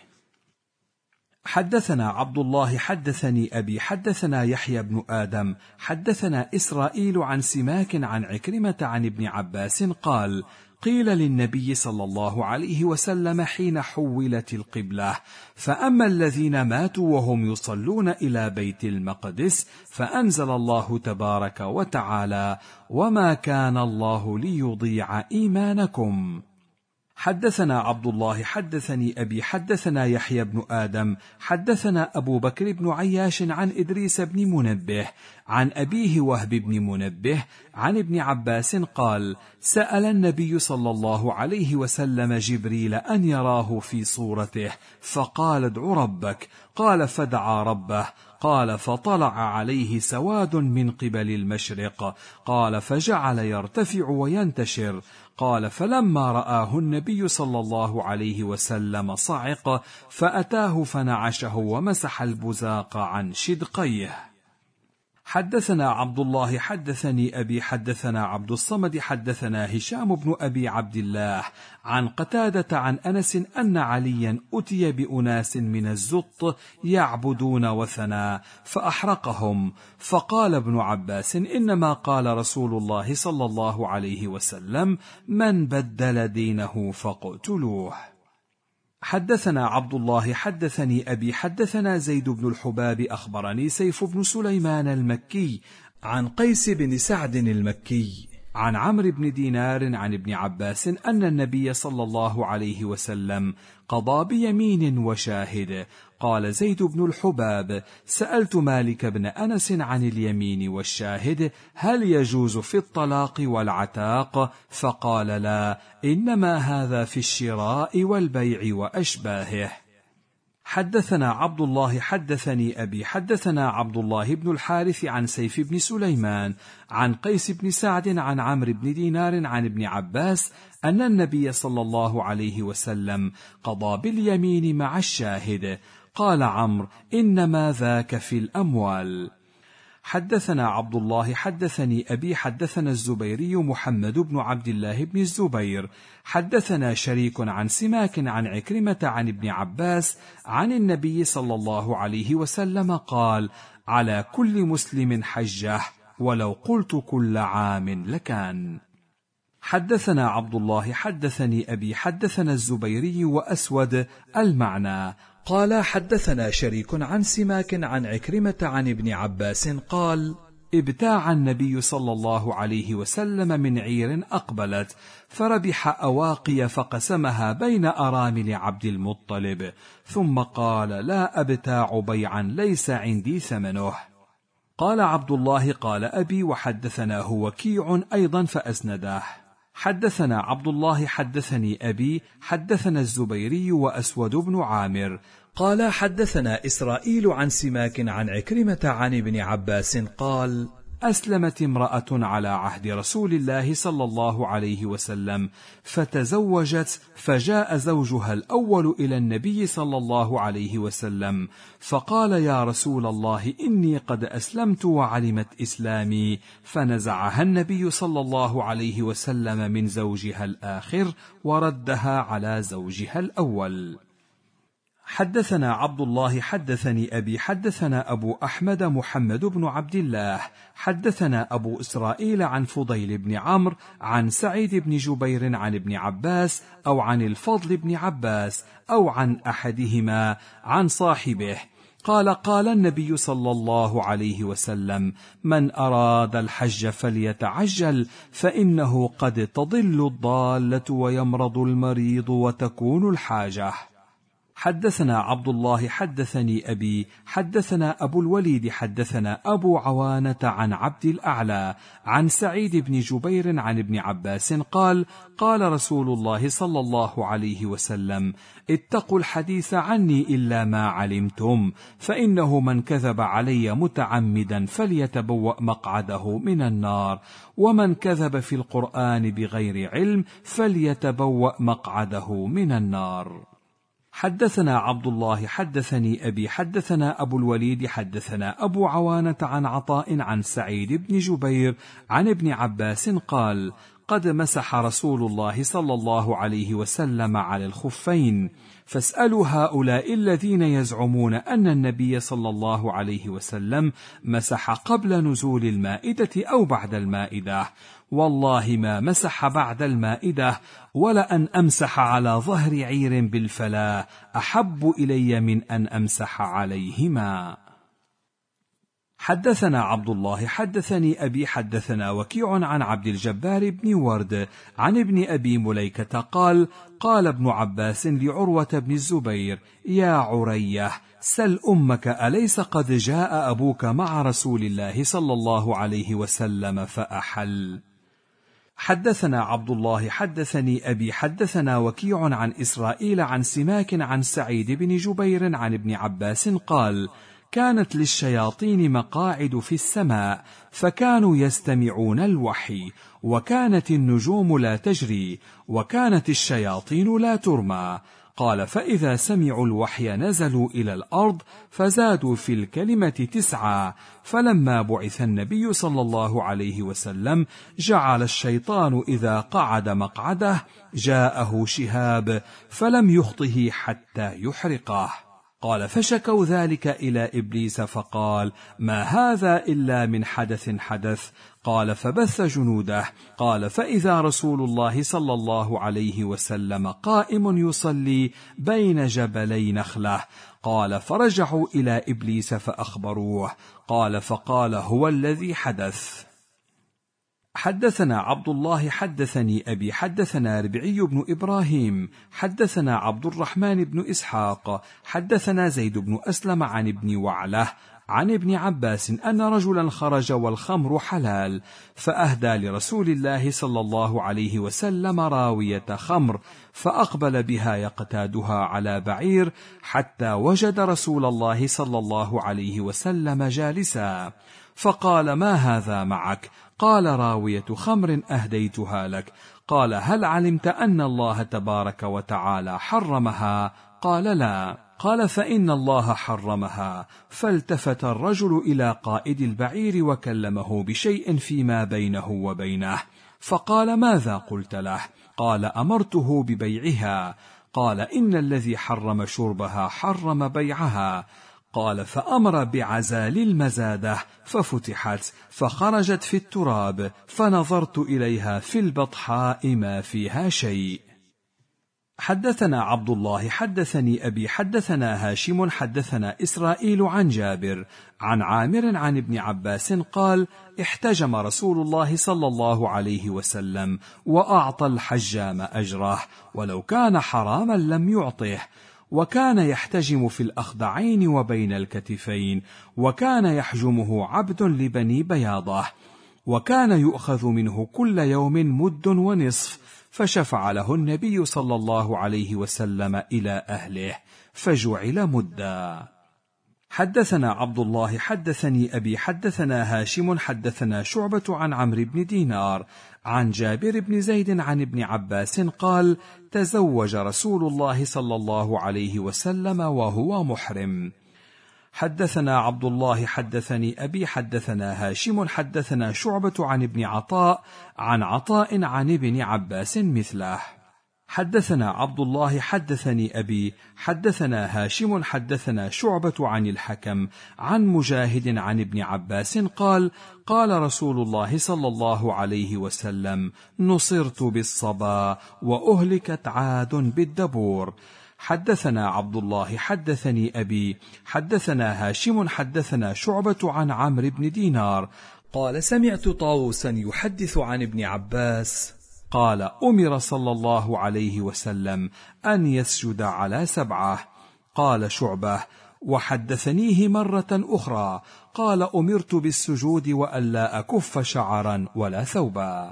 حدثنا عبد الله حدثني أبي حدثنا يحيى بن آدم حدثنا إسرائيل عن سماك عن عكرمة عن ابن عباس قال: قيل للنبي صلى الله عليه وسلم حين حولت القبلة: فأما الذين ماتوا وهم يصلون إلى بيت المقدس فأنزل الله تبارك وتعالى: وما كان الله ليضيع إيمانكم. حدثنا عبد الله حدثني أبي حدثنا يحيى بن آدم حدثنا أبو بكر بن عياش عن إدريس بن منبه عن أبيه وهب بن منبه عن ابن عباس قال: سأل النبي صلى الله عليه وسلم جبريل أن يراه في صورته، فقال: ادع ربك. قال: فدعا ربه. قال: فطلع عليه سواد من قبل المشرق. قال: فجعل يرتفع وينتشر. قال: فلما رآه النبي صلى الله عليه وسلم صعق، فأتاه فنعشه ومسح البزاق عن شدقيه. حدثنا عبد الله حدثني أبي حدثنا عبد الصمد حدثنا هشام بن أبي عبد الله عن قتادة عن أنس أن عليا أتي بأناس من الزط يعبدون وثنا فأحرقهم، فقال ابن عباس: إنما قال رسول الله صلى الله عليه وسلم: من بدل دينه فاقتلوه. حدثنا عبد الله حدثني أبي حدثنا زيد بن الحباب أخبرني سيف بن سليمان المكي عن قيس بن سعد المكي عن عمرو بن دينار عن ابن عباس أن النبي صلى الله عليه وسلم قضى بيمين وشاهد. قال زيد بن الحباب: سألت مالك بن أنس عن اليمين والشاهد هل يجوز في الطلاق والعتاق؟ فقال: لا، إنما هذا في الشراء والبيع وأشباهه. حدثنا عبد الله حدثني أبي حدثنا عبد الله بن الحارث عن سيف بن سليمان عن قيس بن سعد عن عمرو بن دينار عن ابن عباس أن النبي صلى الله عليه وسلم قضى باليمين مع الشاهد. قال عمرو: إنما ذاك في الأموال. حدثنا عبد الله حدثني أبي حدثنا الزبيري محمد بن عبد الله بن الزبير حدثنا شريك عن سماك عن عكرمة عن ابن عباس عن النبي صلى الله عليه وسلم قال: على كل مسلم حجة، ولو قلت كل عام لكان. حدثنا عبد الله حدثني أبي حدثنا الزبيري وأسود المعنى. قال: حدثنا شريك عن سماك عن عكرمة عن ابن عباس قال: ابتاع النبي صلى الله عليه وسلم من عير أقبلت، فربح أواقي فقسمها بين أرامل عبد المطلب، ثم قال: لا أبتاع بيعا ليس عندي ثمنه. قال عبد الله: قال أبي وحدثناه وكيع أيضا فأسنده. حدثنا عبد الله حدثني أبي حدثنا الزبيري وأسود بن عامر قال: حدثنا إسرائيل عن سماك عن عكرمة عن ابن عباس قال: أسلمت امرأة على عهد رسول الله صلى الله عليه وسلم فتزوجت، فجاء زوجها الأول إلى النبي صلى الله عليه وسلم فقال: يا رسول الله، إني قد أسلمت وعلمت إسلامي، فنزعها النبي صلى الله عليه وسلم من زوجها الآخر وردها على زوجها الأول. حدثنا عبد الله حدثني أبي حدثنا أبو أحمد محمد بن عبد الله حدثنا أبو إسرائيل عن فضيل بن عمرو عن سعيد بن جبير عن ابن عباس أو عن الفضل بن عباس أو عن أحدهما عن صاحبه قال: قال النبي صلى الله عليه وسلم: من أراد الحج فليتعجل، فإنه قد تضل الضالة ويمرض المريض وتكون الحاجة. حدثنا عبد الله حدثني أبي حدثنا أبو الوليد حدثنا أبو عوانة عن عبد الأعلى عن سعيد بن جبير عن ابن عباس قال: قال رسول الله صلى الله عليه وسلم: اتقوا الحديث عني إلا ما علمتم، فإنه من كذب علي متعمدا فليتبوأ مقعده من النار، ومن كذب في القرآن بغير علم فليتبوأ مقعده من النار. حدثنا عبد الله حدثني أبي حدثنا أبو الوليد حدثنا أبو عوانة عن عطاء عن سعيد بن جبير عن ابن عباس قال: قد مسح رسول الله صلى الله عليه وسلم على الخفين، فاسألوا هؤلاء الذين يزعمون أن النبي صلى الله عليه وسلم مسح قبل نزول المائدة أو بعد المائدة، والله ما مسح بعد المائدة، ولأن أمسح على ظهر عير بالفلاة أحب إلي من أن أمسح عليهما. حدثنا عبد الله حدثني أبي حدثنا وكيع عن عبد الجبار بن ورد عن ابن أبي مليكة قال: قال ابن عباس لعروة بن الزبير: يا عريه، سل أمك أليس قد جاء أبوك مع رسول الله صلى الله عليه وسلم فأحل. حدثنا عبد الله حدثني أبي حدثنا وكيع عن إسرائيل عن سماك عن سعيد بن جبير عن ابن عباس قال: كانت للشياطين مقاعد في السماء، فكانوا يستمعون الوحي، وكانت النجوم لا تجري، وكانت الشياطين لا ترمى. قال: فإذا سمعوا الوحي نزلوا إلى الأرض فزادوا في الكلمة تسعة، فلما بعث النبي صلى الله عليه وسلم جعل الشيطان إذا قعد مقعده جاءه شهاب فلم يخطه حتى يحرقه. قال: فشكوا ذلك إلى إبليس فقال: ما هذا إلا من حدث حدث. قال: فبث جنوده. قال: فإذا رسول الله صلى الله عليه وسلم قائم يصلي بين جبلي نخلة. قال: فرجعوا إلى إبليس فأخبروه. قال: فقال: هو الذي حدث. حدثنا عبد الله حدثني أبي حدثنا ربعي بن إبراهيم حدثنا عبد الرحمن بن إسحاق حدثنا زيد بن أسلم عن ابن وعلة عن ابن عباس أن رجلا خرج والخمر حلال، فأهدى لرسول الله صلى الله عليه وسلم راوية خمر، فأقبل بها يقتادها على بعير حتى وجد رسول الله صلى الله عليه وسلم جالسا، فقال: ما هذا معك؟ قال: راوية خمر أهديتها لك. قال: هل علمت أن الله تبارك وتعالى حرمها؟ قال: لا. قال: فإن الله حرمها. فالتفت الرجل إلى قائد البعير وكلمه بشيء فيما بينه وبينه، فقال: ماذا قلت له؟ قال: أمرته ببيعها. قال: إن الذي حرم شربها حرم بيعها. قال: فأمر بعزال المزادة ففتحت فخرجت في التراب، فنظرت إليها في البطحاء ما فيها شيء. حدثنا عبد الله حدثني أبي حدثنا هاشم حدثنا إسرائيل عن جابر عن عامر عن ابن عباس قال: احتجم رسول الله صلى الله عليه وسلم وأعطى الحجام أجره، ولو كان حراما لم يعطه، وكان يحتجم في الأخضعين وبين الكتفين، وكان يحجمه عبد لبني بياضة، وكان يؤخذ منه كل يوم مد ونصف، فشفع له النبي صلى الله عليه وسلم إلى أهله فجعل مدا. حدثنا عبد الله حدثني أبي حدثنا هاشم حدثنا شعبة عن عمرو بن دينار عن جابر بن زيد عن ابن عباس قال: تزوج رسول الله صلى الله عليه وسلم وهو محرم. حدثنا عبد الله حدثني أبي حدثنا هاشم حدثنا شعبة عن ابن عطاء عن عطاء عن ابن عباس مثله. حدثنا عبد الله حدثني أبي حدثنا هاشم حدثنا شعبة عن الحكم عن مجاهد عن ابن عباس قال: قال رسول الله صلى الله عليه وسلم: نصرت بالصبا وأهلكت عاد بالدبور. حدثنا عبد الله حدثني أبي حدثنا هاشم حدثنا شعبة عن عمرو بن دينار قال: سمعت طاووسا يحدث عن ابن عباس قال: أمر صلى الله عليه وسلم أن يسجد على سبعة. قال شعبة: وحدثنيه مرة أخرى قال: أمرت بالسجود وألا أكف شعرا ولا ثوبا.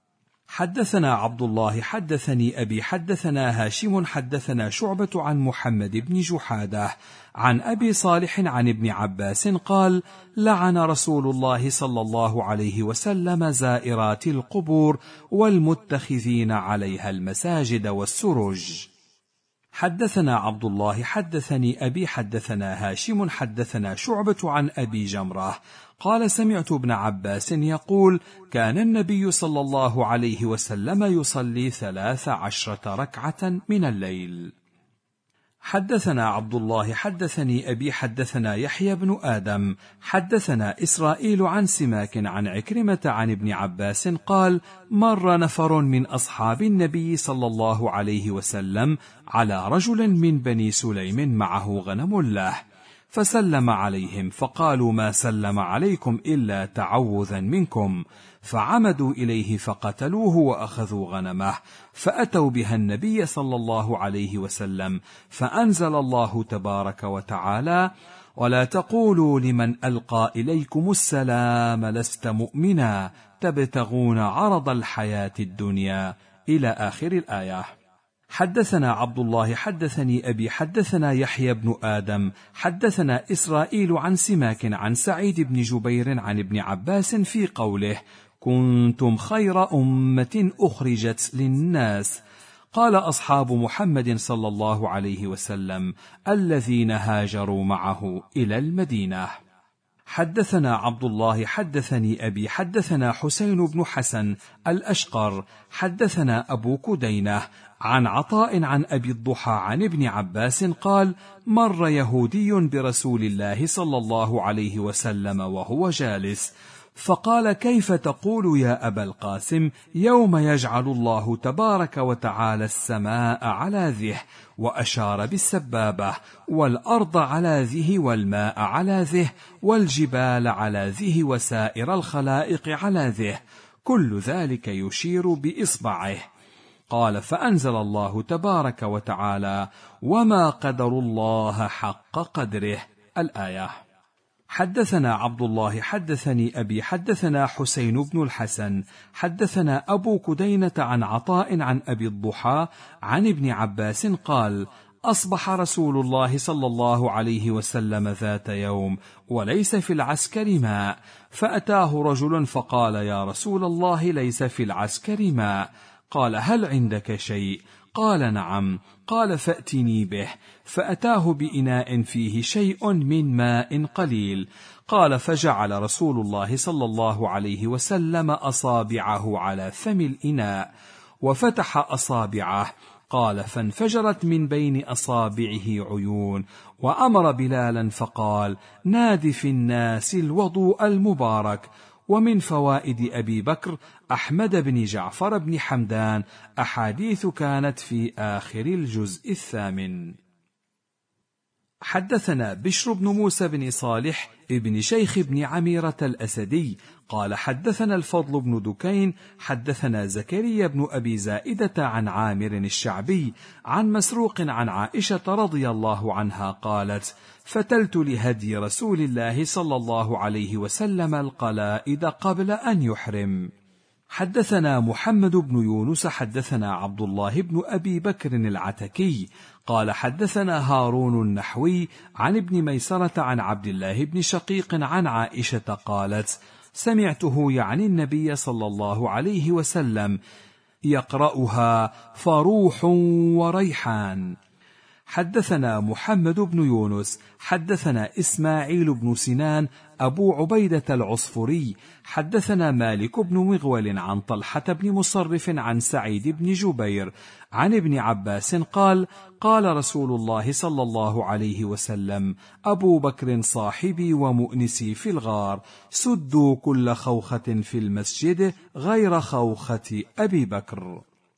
حدثنا عبد الله حدثني أبي حدثنا هاشم حدثنا شعبة عن محمد بن جحادة عن أبي صالح عن ابن عباس قال: لعن رسول الله صلى الله عليه وسلم زائرات القبور والمتخذين عليها المساجد والسرج. حدثنا عبد الله حدثني أبي حدثنا هاشم حدثنا شعبة عن أبي جمرة قال: سمعت ابن عباس يقول: كان النبي صلى الله عليه وسلم يصلي ثلاث عشرة ركعة من الليل. حدثنا عبد الله حدثني أبي حدثنا يحيى بن آدم حدثنا إسرائيل عن سماك عن عكرمة عن ابن عباس قال: مر نفر من أصحاب النبي صلى الله عليه وسلم على رجل من بني سليم معه غنم له، فسلم عليهم فقالوا: ما سلم عليكم إلا تعوذا منكم، فعمدوا إليه فقتلوه وأخذوا غنمه، فأتوا بها النبي صلى الله عليه وسلم، فأنزل الله تبارك وتعالى: ولا تقولوا لمن ألقى إليكم السلام لست مؤمنا تبتغون عرض الحياة الدنيا، إلى آخر الآية. حدثنا عبد الله حدثني أبي حدثنا يحيى بن آدم حدثنا إسرائيل عن سماك عن سعيد بن جبير عن ابن عباس في قوله: كنتم خير أمة أخرجت للناس. قال أصحاب محمد صلى الله عليه وسلم: الذين هاجروا معه إلى المدينة. حدثنا عبد الله حدثني أبي حدثنا حسين بن حسن الأشقر حدثنا أبو كدينة عن عطاء عن أبي الضحى عن ابن عباس قال: مر يهودي برسول الله صلى الله عليه وسلم وهو جالس، فقال: كيف تقول يا أبا القاسم يوم يجعل الله تبارك وتعالى السماء على ذه، وأشار بالسبابة، والأرض على ذه، والماء على ذه، والجبال على ذه، وسائر الخلائق على ذه، كل ذلك يشير بإصبعه. قال: فأنزل الله تبارك وتعالى: وما قدر الله حق قدره، الآية. حدثنا عبد الله حدثني أبي حدثنا حسين بن الحسن حدثنا أبو كدينة عن عطاء عن أبي الضحى عن ابن عباس قال: أصبح رسول الله صلى الله عليه وسلم ذات يوم وليس في العسكر ماء، فأتاه رجل فقال: يا رسول الله ليس في العسكر ماء. قال: هل عندك شيء؟ قال: نعم. قال: فأتني به. فأتاه بإناء فيه شيء من ماء قليل. قال: فجعل رسول الله صلى الله عليه وسلم أصابعه على فم الإناء وفتح أصابعه. قال: فانفجرت من بين أصابعه عيون، وأمر بلالا فقال: نادي في الناس الوضوء المبارك. ومن فوائد أبي بكر أحمد بن جعفر بن حمدان أحاديث كانت في آخر الجزء الثامن. حدثنا بشر بن موسى بن صالح ابن شيخ بن عميرة الأسدي قال: حدثنا الفضل بن دكين حدثنا زكريا بن أبي زائدة عن عامر الشعبي عن مسروق عن عائشة رضي الله عنها قالت: فتلت لهدي رسول الله صلى الله عليه وسلم القلائد قبل أن يحرم. حدثنا محمد بن يونس حدثنا عبد الله بن أبي بكر العتكي قال: حدثنا هارون النحوي عن ابن ميسرة عن عبد الله بن شقيق عن عائشة قالت: سمعته يعني النبي صلى الله عليه وسلم يقرأها: فروح وريحان. حدثنا محمد بن يونس حدثنا إسماعيل بن سنان أبو عبيدة العصفري حدثنا مالك بن مغول عن طلحة بن مصرف عن سعيد بن جبير عن ابن عباس قال: قال رسول الله صلى الله عليه وسلم: أبو بكر صاحبي ومؤنسي في الغار، سدوا كل خوخة في المسجد غير خوخة أبي بكر.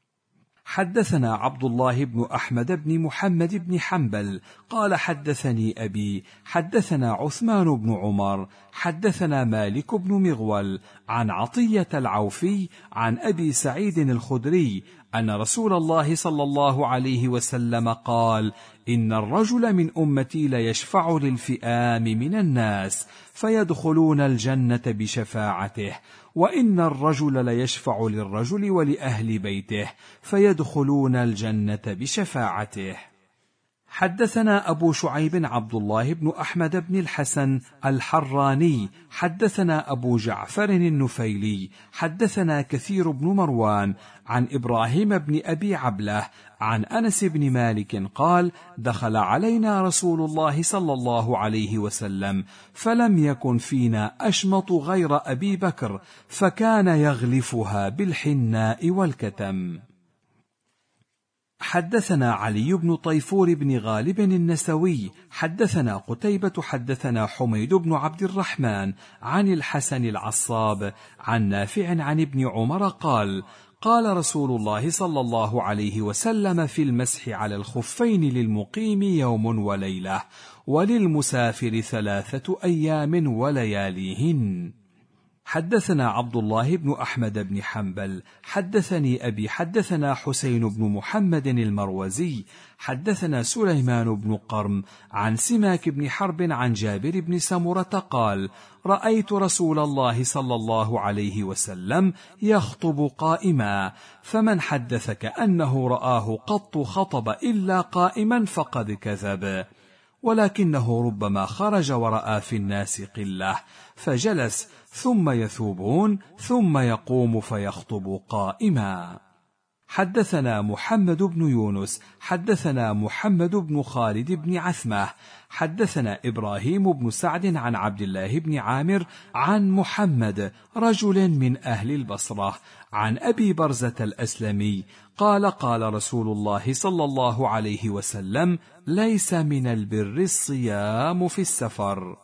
حدثنا عبد الله بن أحمد بن محمد بن حنبل قال: حدثني أبي حدثنا عثمان بن عمر حدثنا مالك بن مغول عن عطية العوفي عن أبي سعيد الخدري أن رسول الله صلى الله عليه وسلم قال: إن الرجل من أمتي ليشفع للفئام من الناس فيدخلون الجنة بشفاعته، وإن الرجل ليشفع للرجل ولأهل بيته فيدخلون الجنة بشفاعته. حدثنا أبو شعيب عبد الله بن أحمد بن الحسن الحراني حدثنا أبو جعفر النفيلي حدثنا كثير بن مروان عن إبراهيم بن أبي عبلة عن أنس بن مالك قال: دخل علينا رسول الله صلى الله عليه وسلم فلم يكن فينا أشمط غير أبي بكر، فكان يغلفها بالحناء والكتم. حدثنا علي بن طيفور بن غالب النسوي حدثنا قتيبة حدثنا حميد بن عبد الرحمن عن الحسن العصاب عن نافع عن ابن عمر قال قال رسول الله صلى الله عليه وسلم في المسح على الخفين للمقيم يوم وليلة وللمسافر ثلاثة أيام ولياليهن. حدثنا عبد الله بن أحمد بن حنبل حدثني أبي حدثنا حسين بن محمد المروزي حدثنا سليمان بن قرم عن سماك بن حرب عن جابر بن سمرة قال رأيت رسول الله صلى الله عليه وسلم يخطب قائما، فمن حدثك أنه رآه قط خطب إلا قائما فقد كذب، ولكنه ربما خرج ورأى في الناس قلة فجلس ثم يثوبون ثم يقوم فيخطب قائما. حدثنا محمد بن يونس حدثنا محمد بن خالد بن عثمة حدثنا إبراهيم بن سعد عن عبد الله بن عامر عن محمد رجل من أهل البصرة عن أبي برزة الأسلمي قال قال رسول الله صلى الله عليه وسلم ليس من البر الصيام في السفر.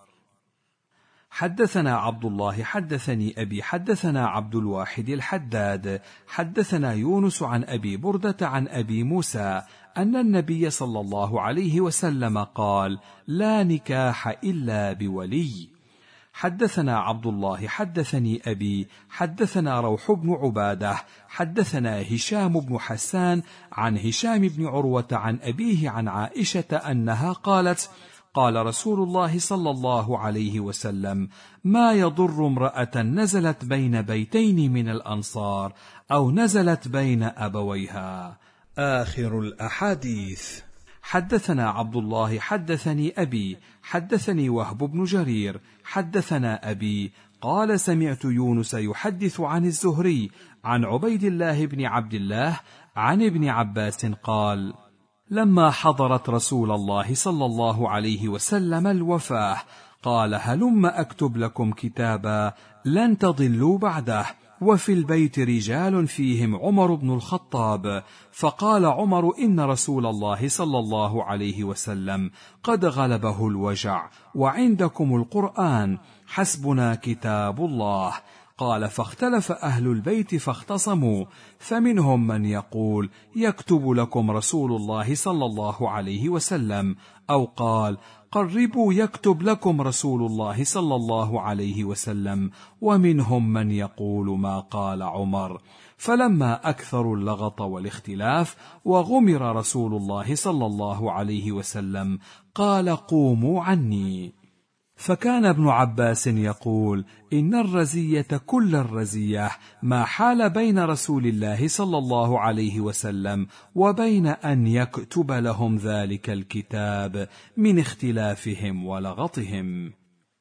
حدثنا عبد الله حدثني أبي حدثنا عبد الواحد الحداد حدثنا يونس عن أبي بردة عن أبي موسى أن النبي صلى الله عليه وسلم قال لا نكاح إلا بولي. حدثنا عبد الله حدثني أبي حدثنا روح بن عبادة حدثنا هشام بن حسان عن هشام بن عروة عن أبيه عن عائشة أنها قالت قال رسول الله صلى الله عليه وسلم ما يضر امرأة نزلت بين بيتين من الأنصار أو نزلت بين أبويها. آخر الأحاديث. حدثنا عبد الله حدثني أبي حدثني وهب بن جرير حدثنا أبي قال سمعت يونس يحدث عن الزهري عن عبيد الله بن عبد الله عن ابن عباس قال لما حضرت رسول الله صلى الله عليه وسلم الوفاة قال هلم أكتب لكم كتابا لن تضلوا بعده، وفي البيت رجال فيهم عمر بن الخطاب، فقال عمر إن رسول الله صلى الله عليه وسلم قد غلبه الوجع وعندكم القرآن حسبنا كتاب الله. قال فاختلف أهل البيت فاختصموا، فمنهم من يقول يكتب لكم رسول الله صلى الله عليه وسلم، أو قال قربوا يكتب لكم رسول الله صلى الله عليه وسلم، ومنهم من يقول ما قال عمر. فلما أكثروا اللغط والاختلاف وغمر رسول الله صلى الله عليه وسلم قال قوموا عني. فكان ابن عباس يقول إن الرزية كل الرزية ما حال بين رسول الله صلى الله عليه وسلم وبين أن يكتب لهم ذلك الكتاب من اختلافهم ولغطهم.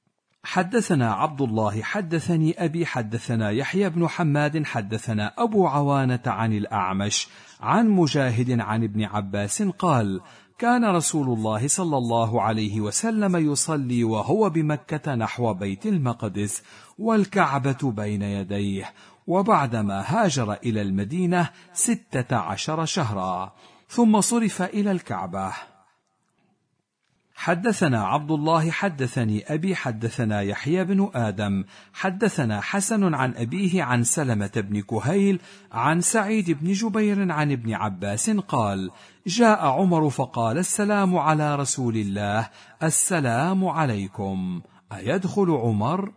حدثنا عبد الله حدثني أبي حدثنا يحيى بن حماد حدثنا أبو عوانة عن الأعمش عن مجاهد عن ابن عباس قال كان رسول الله صلى الله عليه وسلم يصلي وهو بمكة نحو بيت المقدس والكعبة بين يديه، وبعدما هاجر إلى المدينة ستة عشر شهرا ثم صرف إلى الكعبة. حدثنا عبد الله حدثني أبي حدثنا يحيى بن آدم حدثنا حسن عن أبيه عن سلمة بن كهيل عن سعيد بن جبير عن ابن عباس قال جاء عمر فقال السلام على رسول الله السلام عليكم، أيدخل عمر؟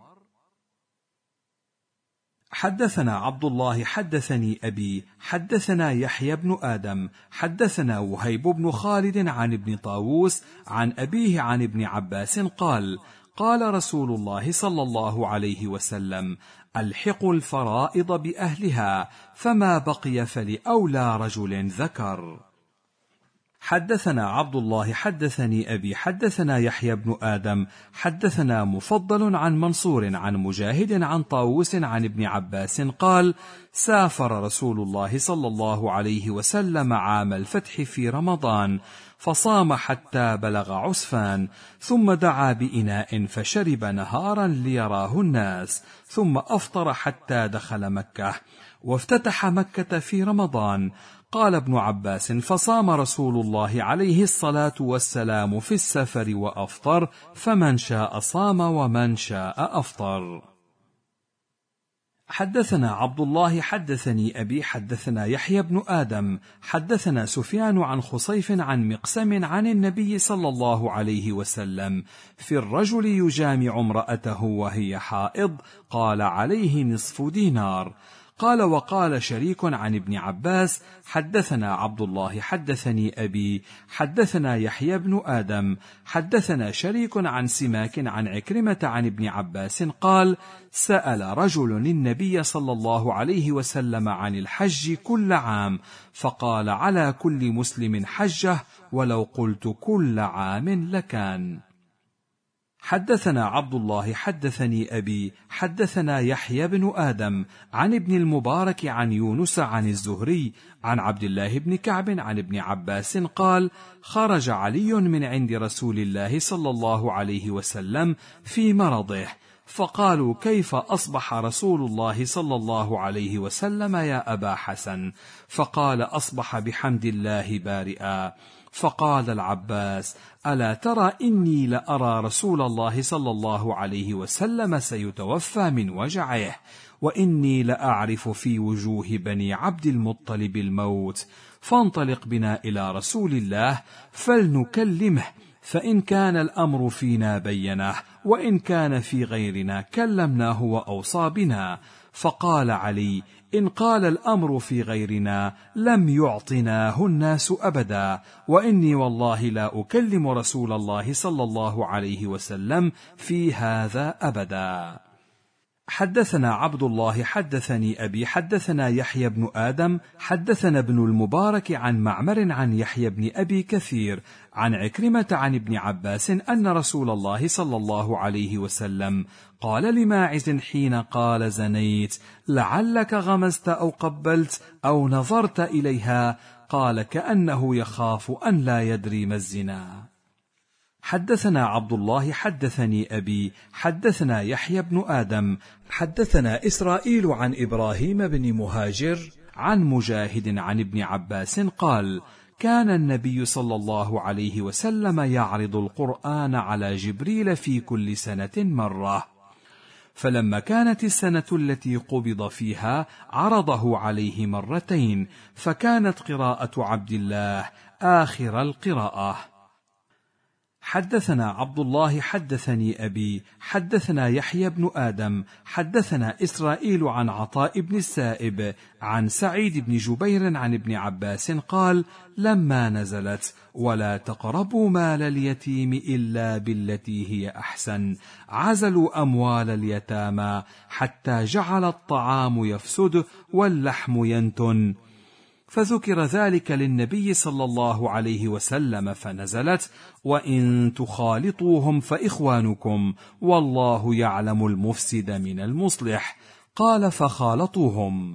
حدثنا عبد الله حدثني أبي حدثنا يحيى بن آدم حدثنا وهيب بن خالد عن ابن طاووس عن أبيه عن ابن عباس قال قال رسول الله صلى الله عليه وسلم ألحقوا الفرائض بأهلها، فما بقي فلأولى رجل ذكر. حدثنا عبد الله حدثني أبي حدثنا يحيى بن آدم حدثنا مفضل عن منصور عن مجاهد عن طاووس عن ابن عباس قال سافر رسول الله صلى الله عليه وسلم عام الفتح في رمضان فصام حتى بلغ عسفان، ثم دعا بإناء فشرب نهارا ليراه الناس، ثم أفطر حتى دخل مكة، وافتتح مكة في رمضان. قال ابن عباس: فصام رسول الله عليه الصلاة والسلام في السفر وأفطر، فمن شاء صام ومن شاء أفطر. حدثنا عبد الله حدثني أبي حدثنا يحيى بن آدم حدثنا سفيان عن خصيف عن مقسم عن النبي صلى الله عليه وسلم في الرجل يجامع امرأته وهي حائض، قال: عليه نصف دينار. قال: وقال شريك عن ابن عباس: حدثنا عبد الله حدثني أبي حدثنا يحيى بن آدم حدثنا شريك عن سماك عن عكرمة عن ابن عباس قال: سأل رجل النبي صلى الله عليه وسلم عن الحج كل عام، فقال: على كل مسلم حجة، ولو قلت كل عام لكان. حدثنا عبد الله حدثني أبي حدثنا يحيى بن آدم عن ابن المبارك عن يونس عن الزهري عن عبد الله بن كعب عن ابن عباس قال: خرج علي من عند رسول الله صلى الله عليه وسلم في مرضه، فقالوا: كيف أصبح رسول الله صلى الله عليه وسلم يا أبا حسن؟ فقال: أصبح بحمد الله بارئا. فقال العباس: ألا ترى إني لأرى رسول الله صلى الله عليه وسلم سيتوفى من وجعه، وإني لأعرف في وجوه بني عبد المطلب الموت، فانطلق بنا إلى رسول الله فلنكلمه، فإن كان الأمر فينا بينه، وإن كان في غيرنا كلمناه وأوصى بنا. فقال علي: إن قال الأمر في غيرنا لم يعطناه الناس أبدا، وإني والله لا أكلم رسول الله صلى الله عليه وسلم في هذا أبدا. حدثنا عبد الله حدثني أبي حدثنا يحيى بن آدم حدثنا ابن المبارك عن معمر عن يحيى بن أبي كثير عن عكرمة عن ابن عباس أن رسول الله صلى الله عليه وسلم قال لماعز حين قال: زنيت، لعلك غمزت أو قبلت أو نظرت إليها، قال: كأنه يخاف أن لا يدري ما الزنا. حدثنا عبد الله حدثني أبي حدثنا يحيى بن آدم حدثنا إسرائيل عن إبراهيم بن مهاجر عن مجاهد عن ابن عباس قال: كان النبي صلى الله عليه وسلم يعرض القرآن على جبريل في كل سنة مرة، فلما كانت السنة التي قبض فيها عرضه عليه مرتين، فكانت قراءة عبد الله آخر القراءة. حدثنا عبد الله حدثني أبي حدثنا يحيى بن آدم حدثنا إسرائيل عن عطاء بن السائب عن سعيد بن جبير عن ابن عباس قال: لما نزلت: ولا تقربوا مال اليتيم إلا بالتي هي أحسن، عزلوا أموال اليتامى حتى جعل الطعام يفسد واللحم ينتن، فذكر ذلك للنبي صلى الله عليه وسلم فنزلت: وإن تخالطوهم فإخوانكم، والله يعلم المفسد من المصلح. قال: فخالطوهم.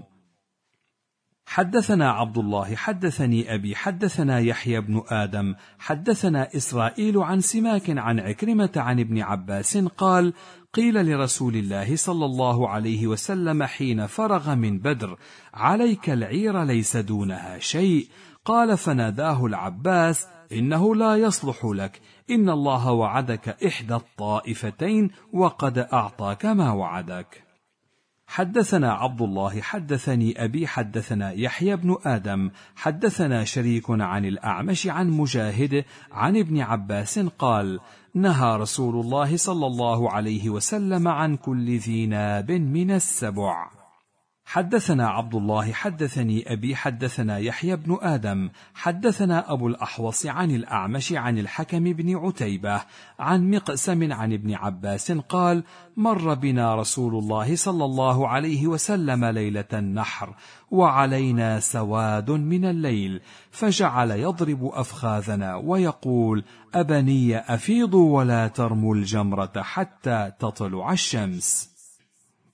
حدثنا عبد الله حدثني أبي حدثنا يحيى بن آدم حدثنا إسرائيل عن سماك عن عكرمة عن ابن عباس قال: قيل لرسول الله صلى الله عليه وسلم حين فرغ من بدر: عليك العير ليس دونها شيء. قال: فناداه العباس: إنه لا يصلح لك، إن الله وعدك إحدى الطائفتين وقد أعطاك ما وعدك. حدثنا عبد الله حدثني أبي حدثنا يحيى بن آدم حدثنا شريك عن الأعمش عن مجاهد عن ابن عباس قال: نهى رسول الله صلى الله عليه وسلم عن كل ذي ناب من السبع. حدثنا عبد الله حدثني أبي حدثنا يحيى بن آدم حدثنا أبو الأحوص عن الأعمش عن الحكم بن عتيبة عن مقسم عن ابن عباس قال: مر بنا رسول الله صلى الله عليه وسلم ليلة النحر وعلينا سواد من الليل، فجعل يضرب أفخاذنا ويقول: أبني أفيضوا ولا ترموا الجمرة حتى تطلع الشمس.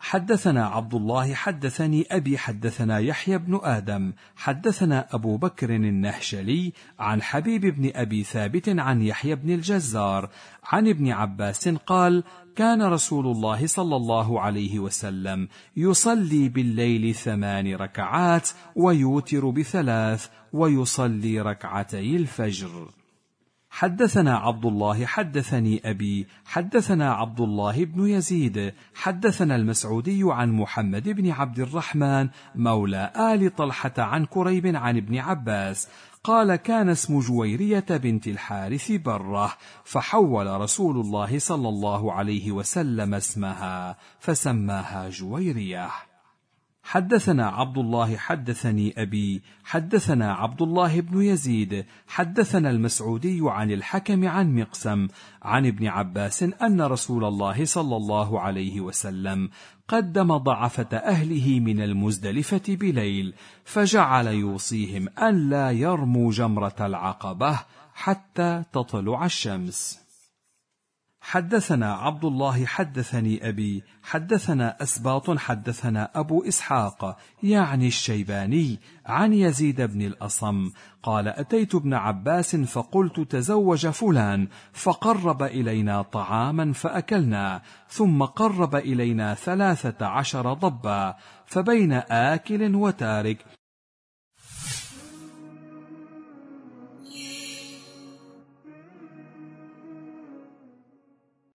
حدثنا عبد الله حدثني أبي حدثنا يحيى بن آدم حدثنا أبو بكر النهشلي عن حبيب بن أبي ثابت عن يحيى بن الجزار عن ابن عباس قال: كان رسول الله صلى الله عليه وسلم يصلي بالليل ثمان ركعات ويوتر بثلاث ويصلي ركعتي الفجر. حدثنا عبد الله حدثني أبي حدثنا عبد الله بن يزيد حدثنا المسعودي عن محمد بن عبد الرحمن مولى آل طلحة عن كريب عن ابن عباس قال: كان اسم جويرية بنت الحارث برة، فحول رسول الله صلى الله عليه وسلم اسمها فسماها جويرية. حدثنا عبد الله حدثني أبي حدثنا عبد الله بن يزيد حدثنا المسعودي عن الحكم عن مقسم عن ابن عباس أن رسول الله صلى الله عليه وسلم قدم ضعفة أهله من المزدلفة بليل، فجعل يوصيهم أن لا يرموا جمرة العقبة حتى تطلع الشمس. حدثنا عبد الله حدثني أبي حدثنا أسباط حدثنا أبو إسحاق يعني الشيباني عن يزيد بن الأصم قال: أتيت ابن عباس فقلت: تزوج فلان، فقرب إلينا طعاما فأكلنا، ثم قرب إلينا ثلاثة عشر ضبا، فبين آكل وتارك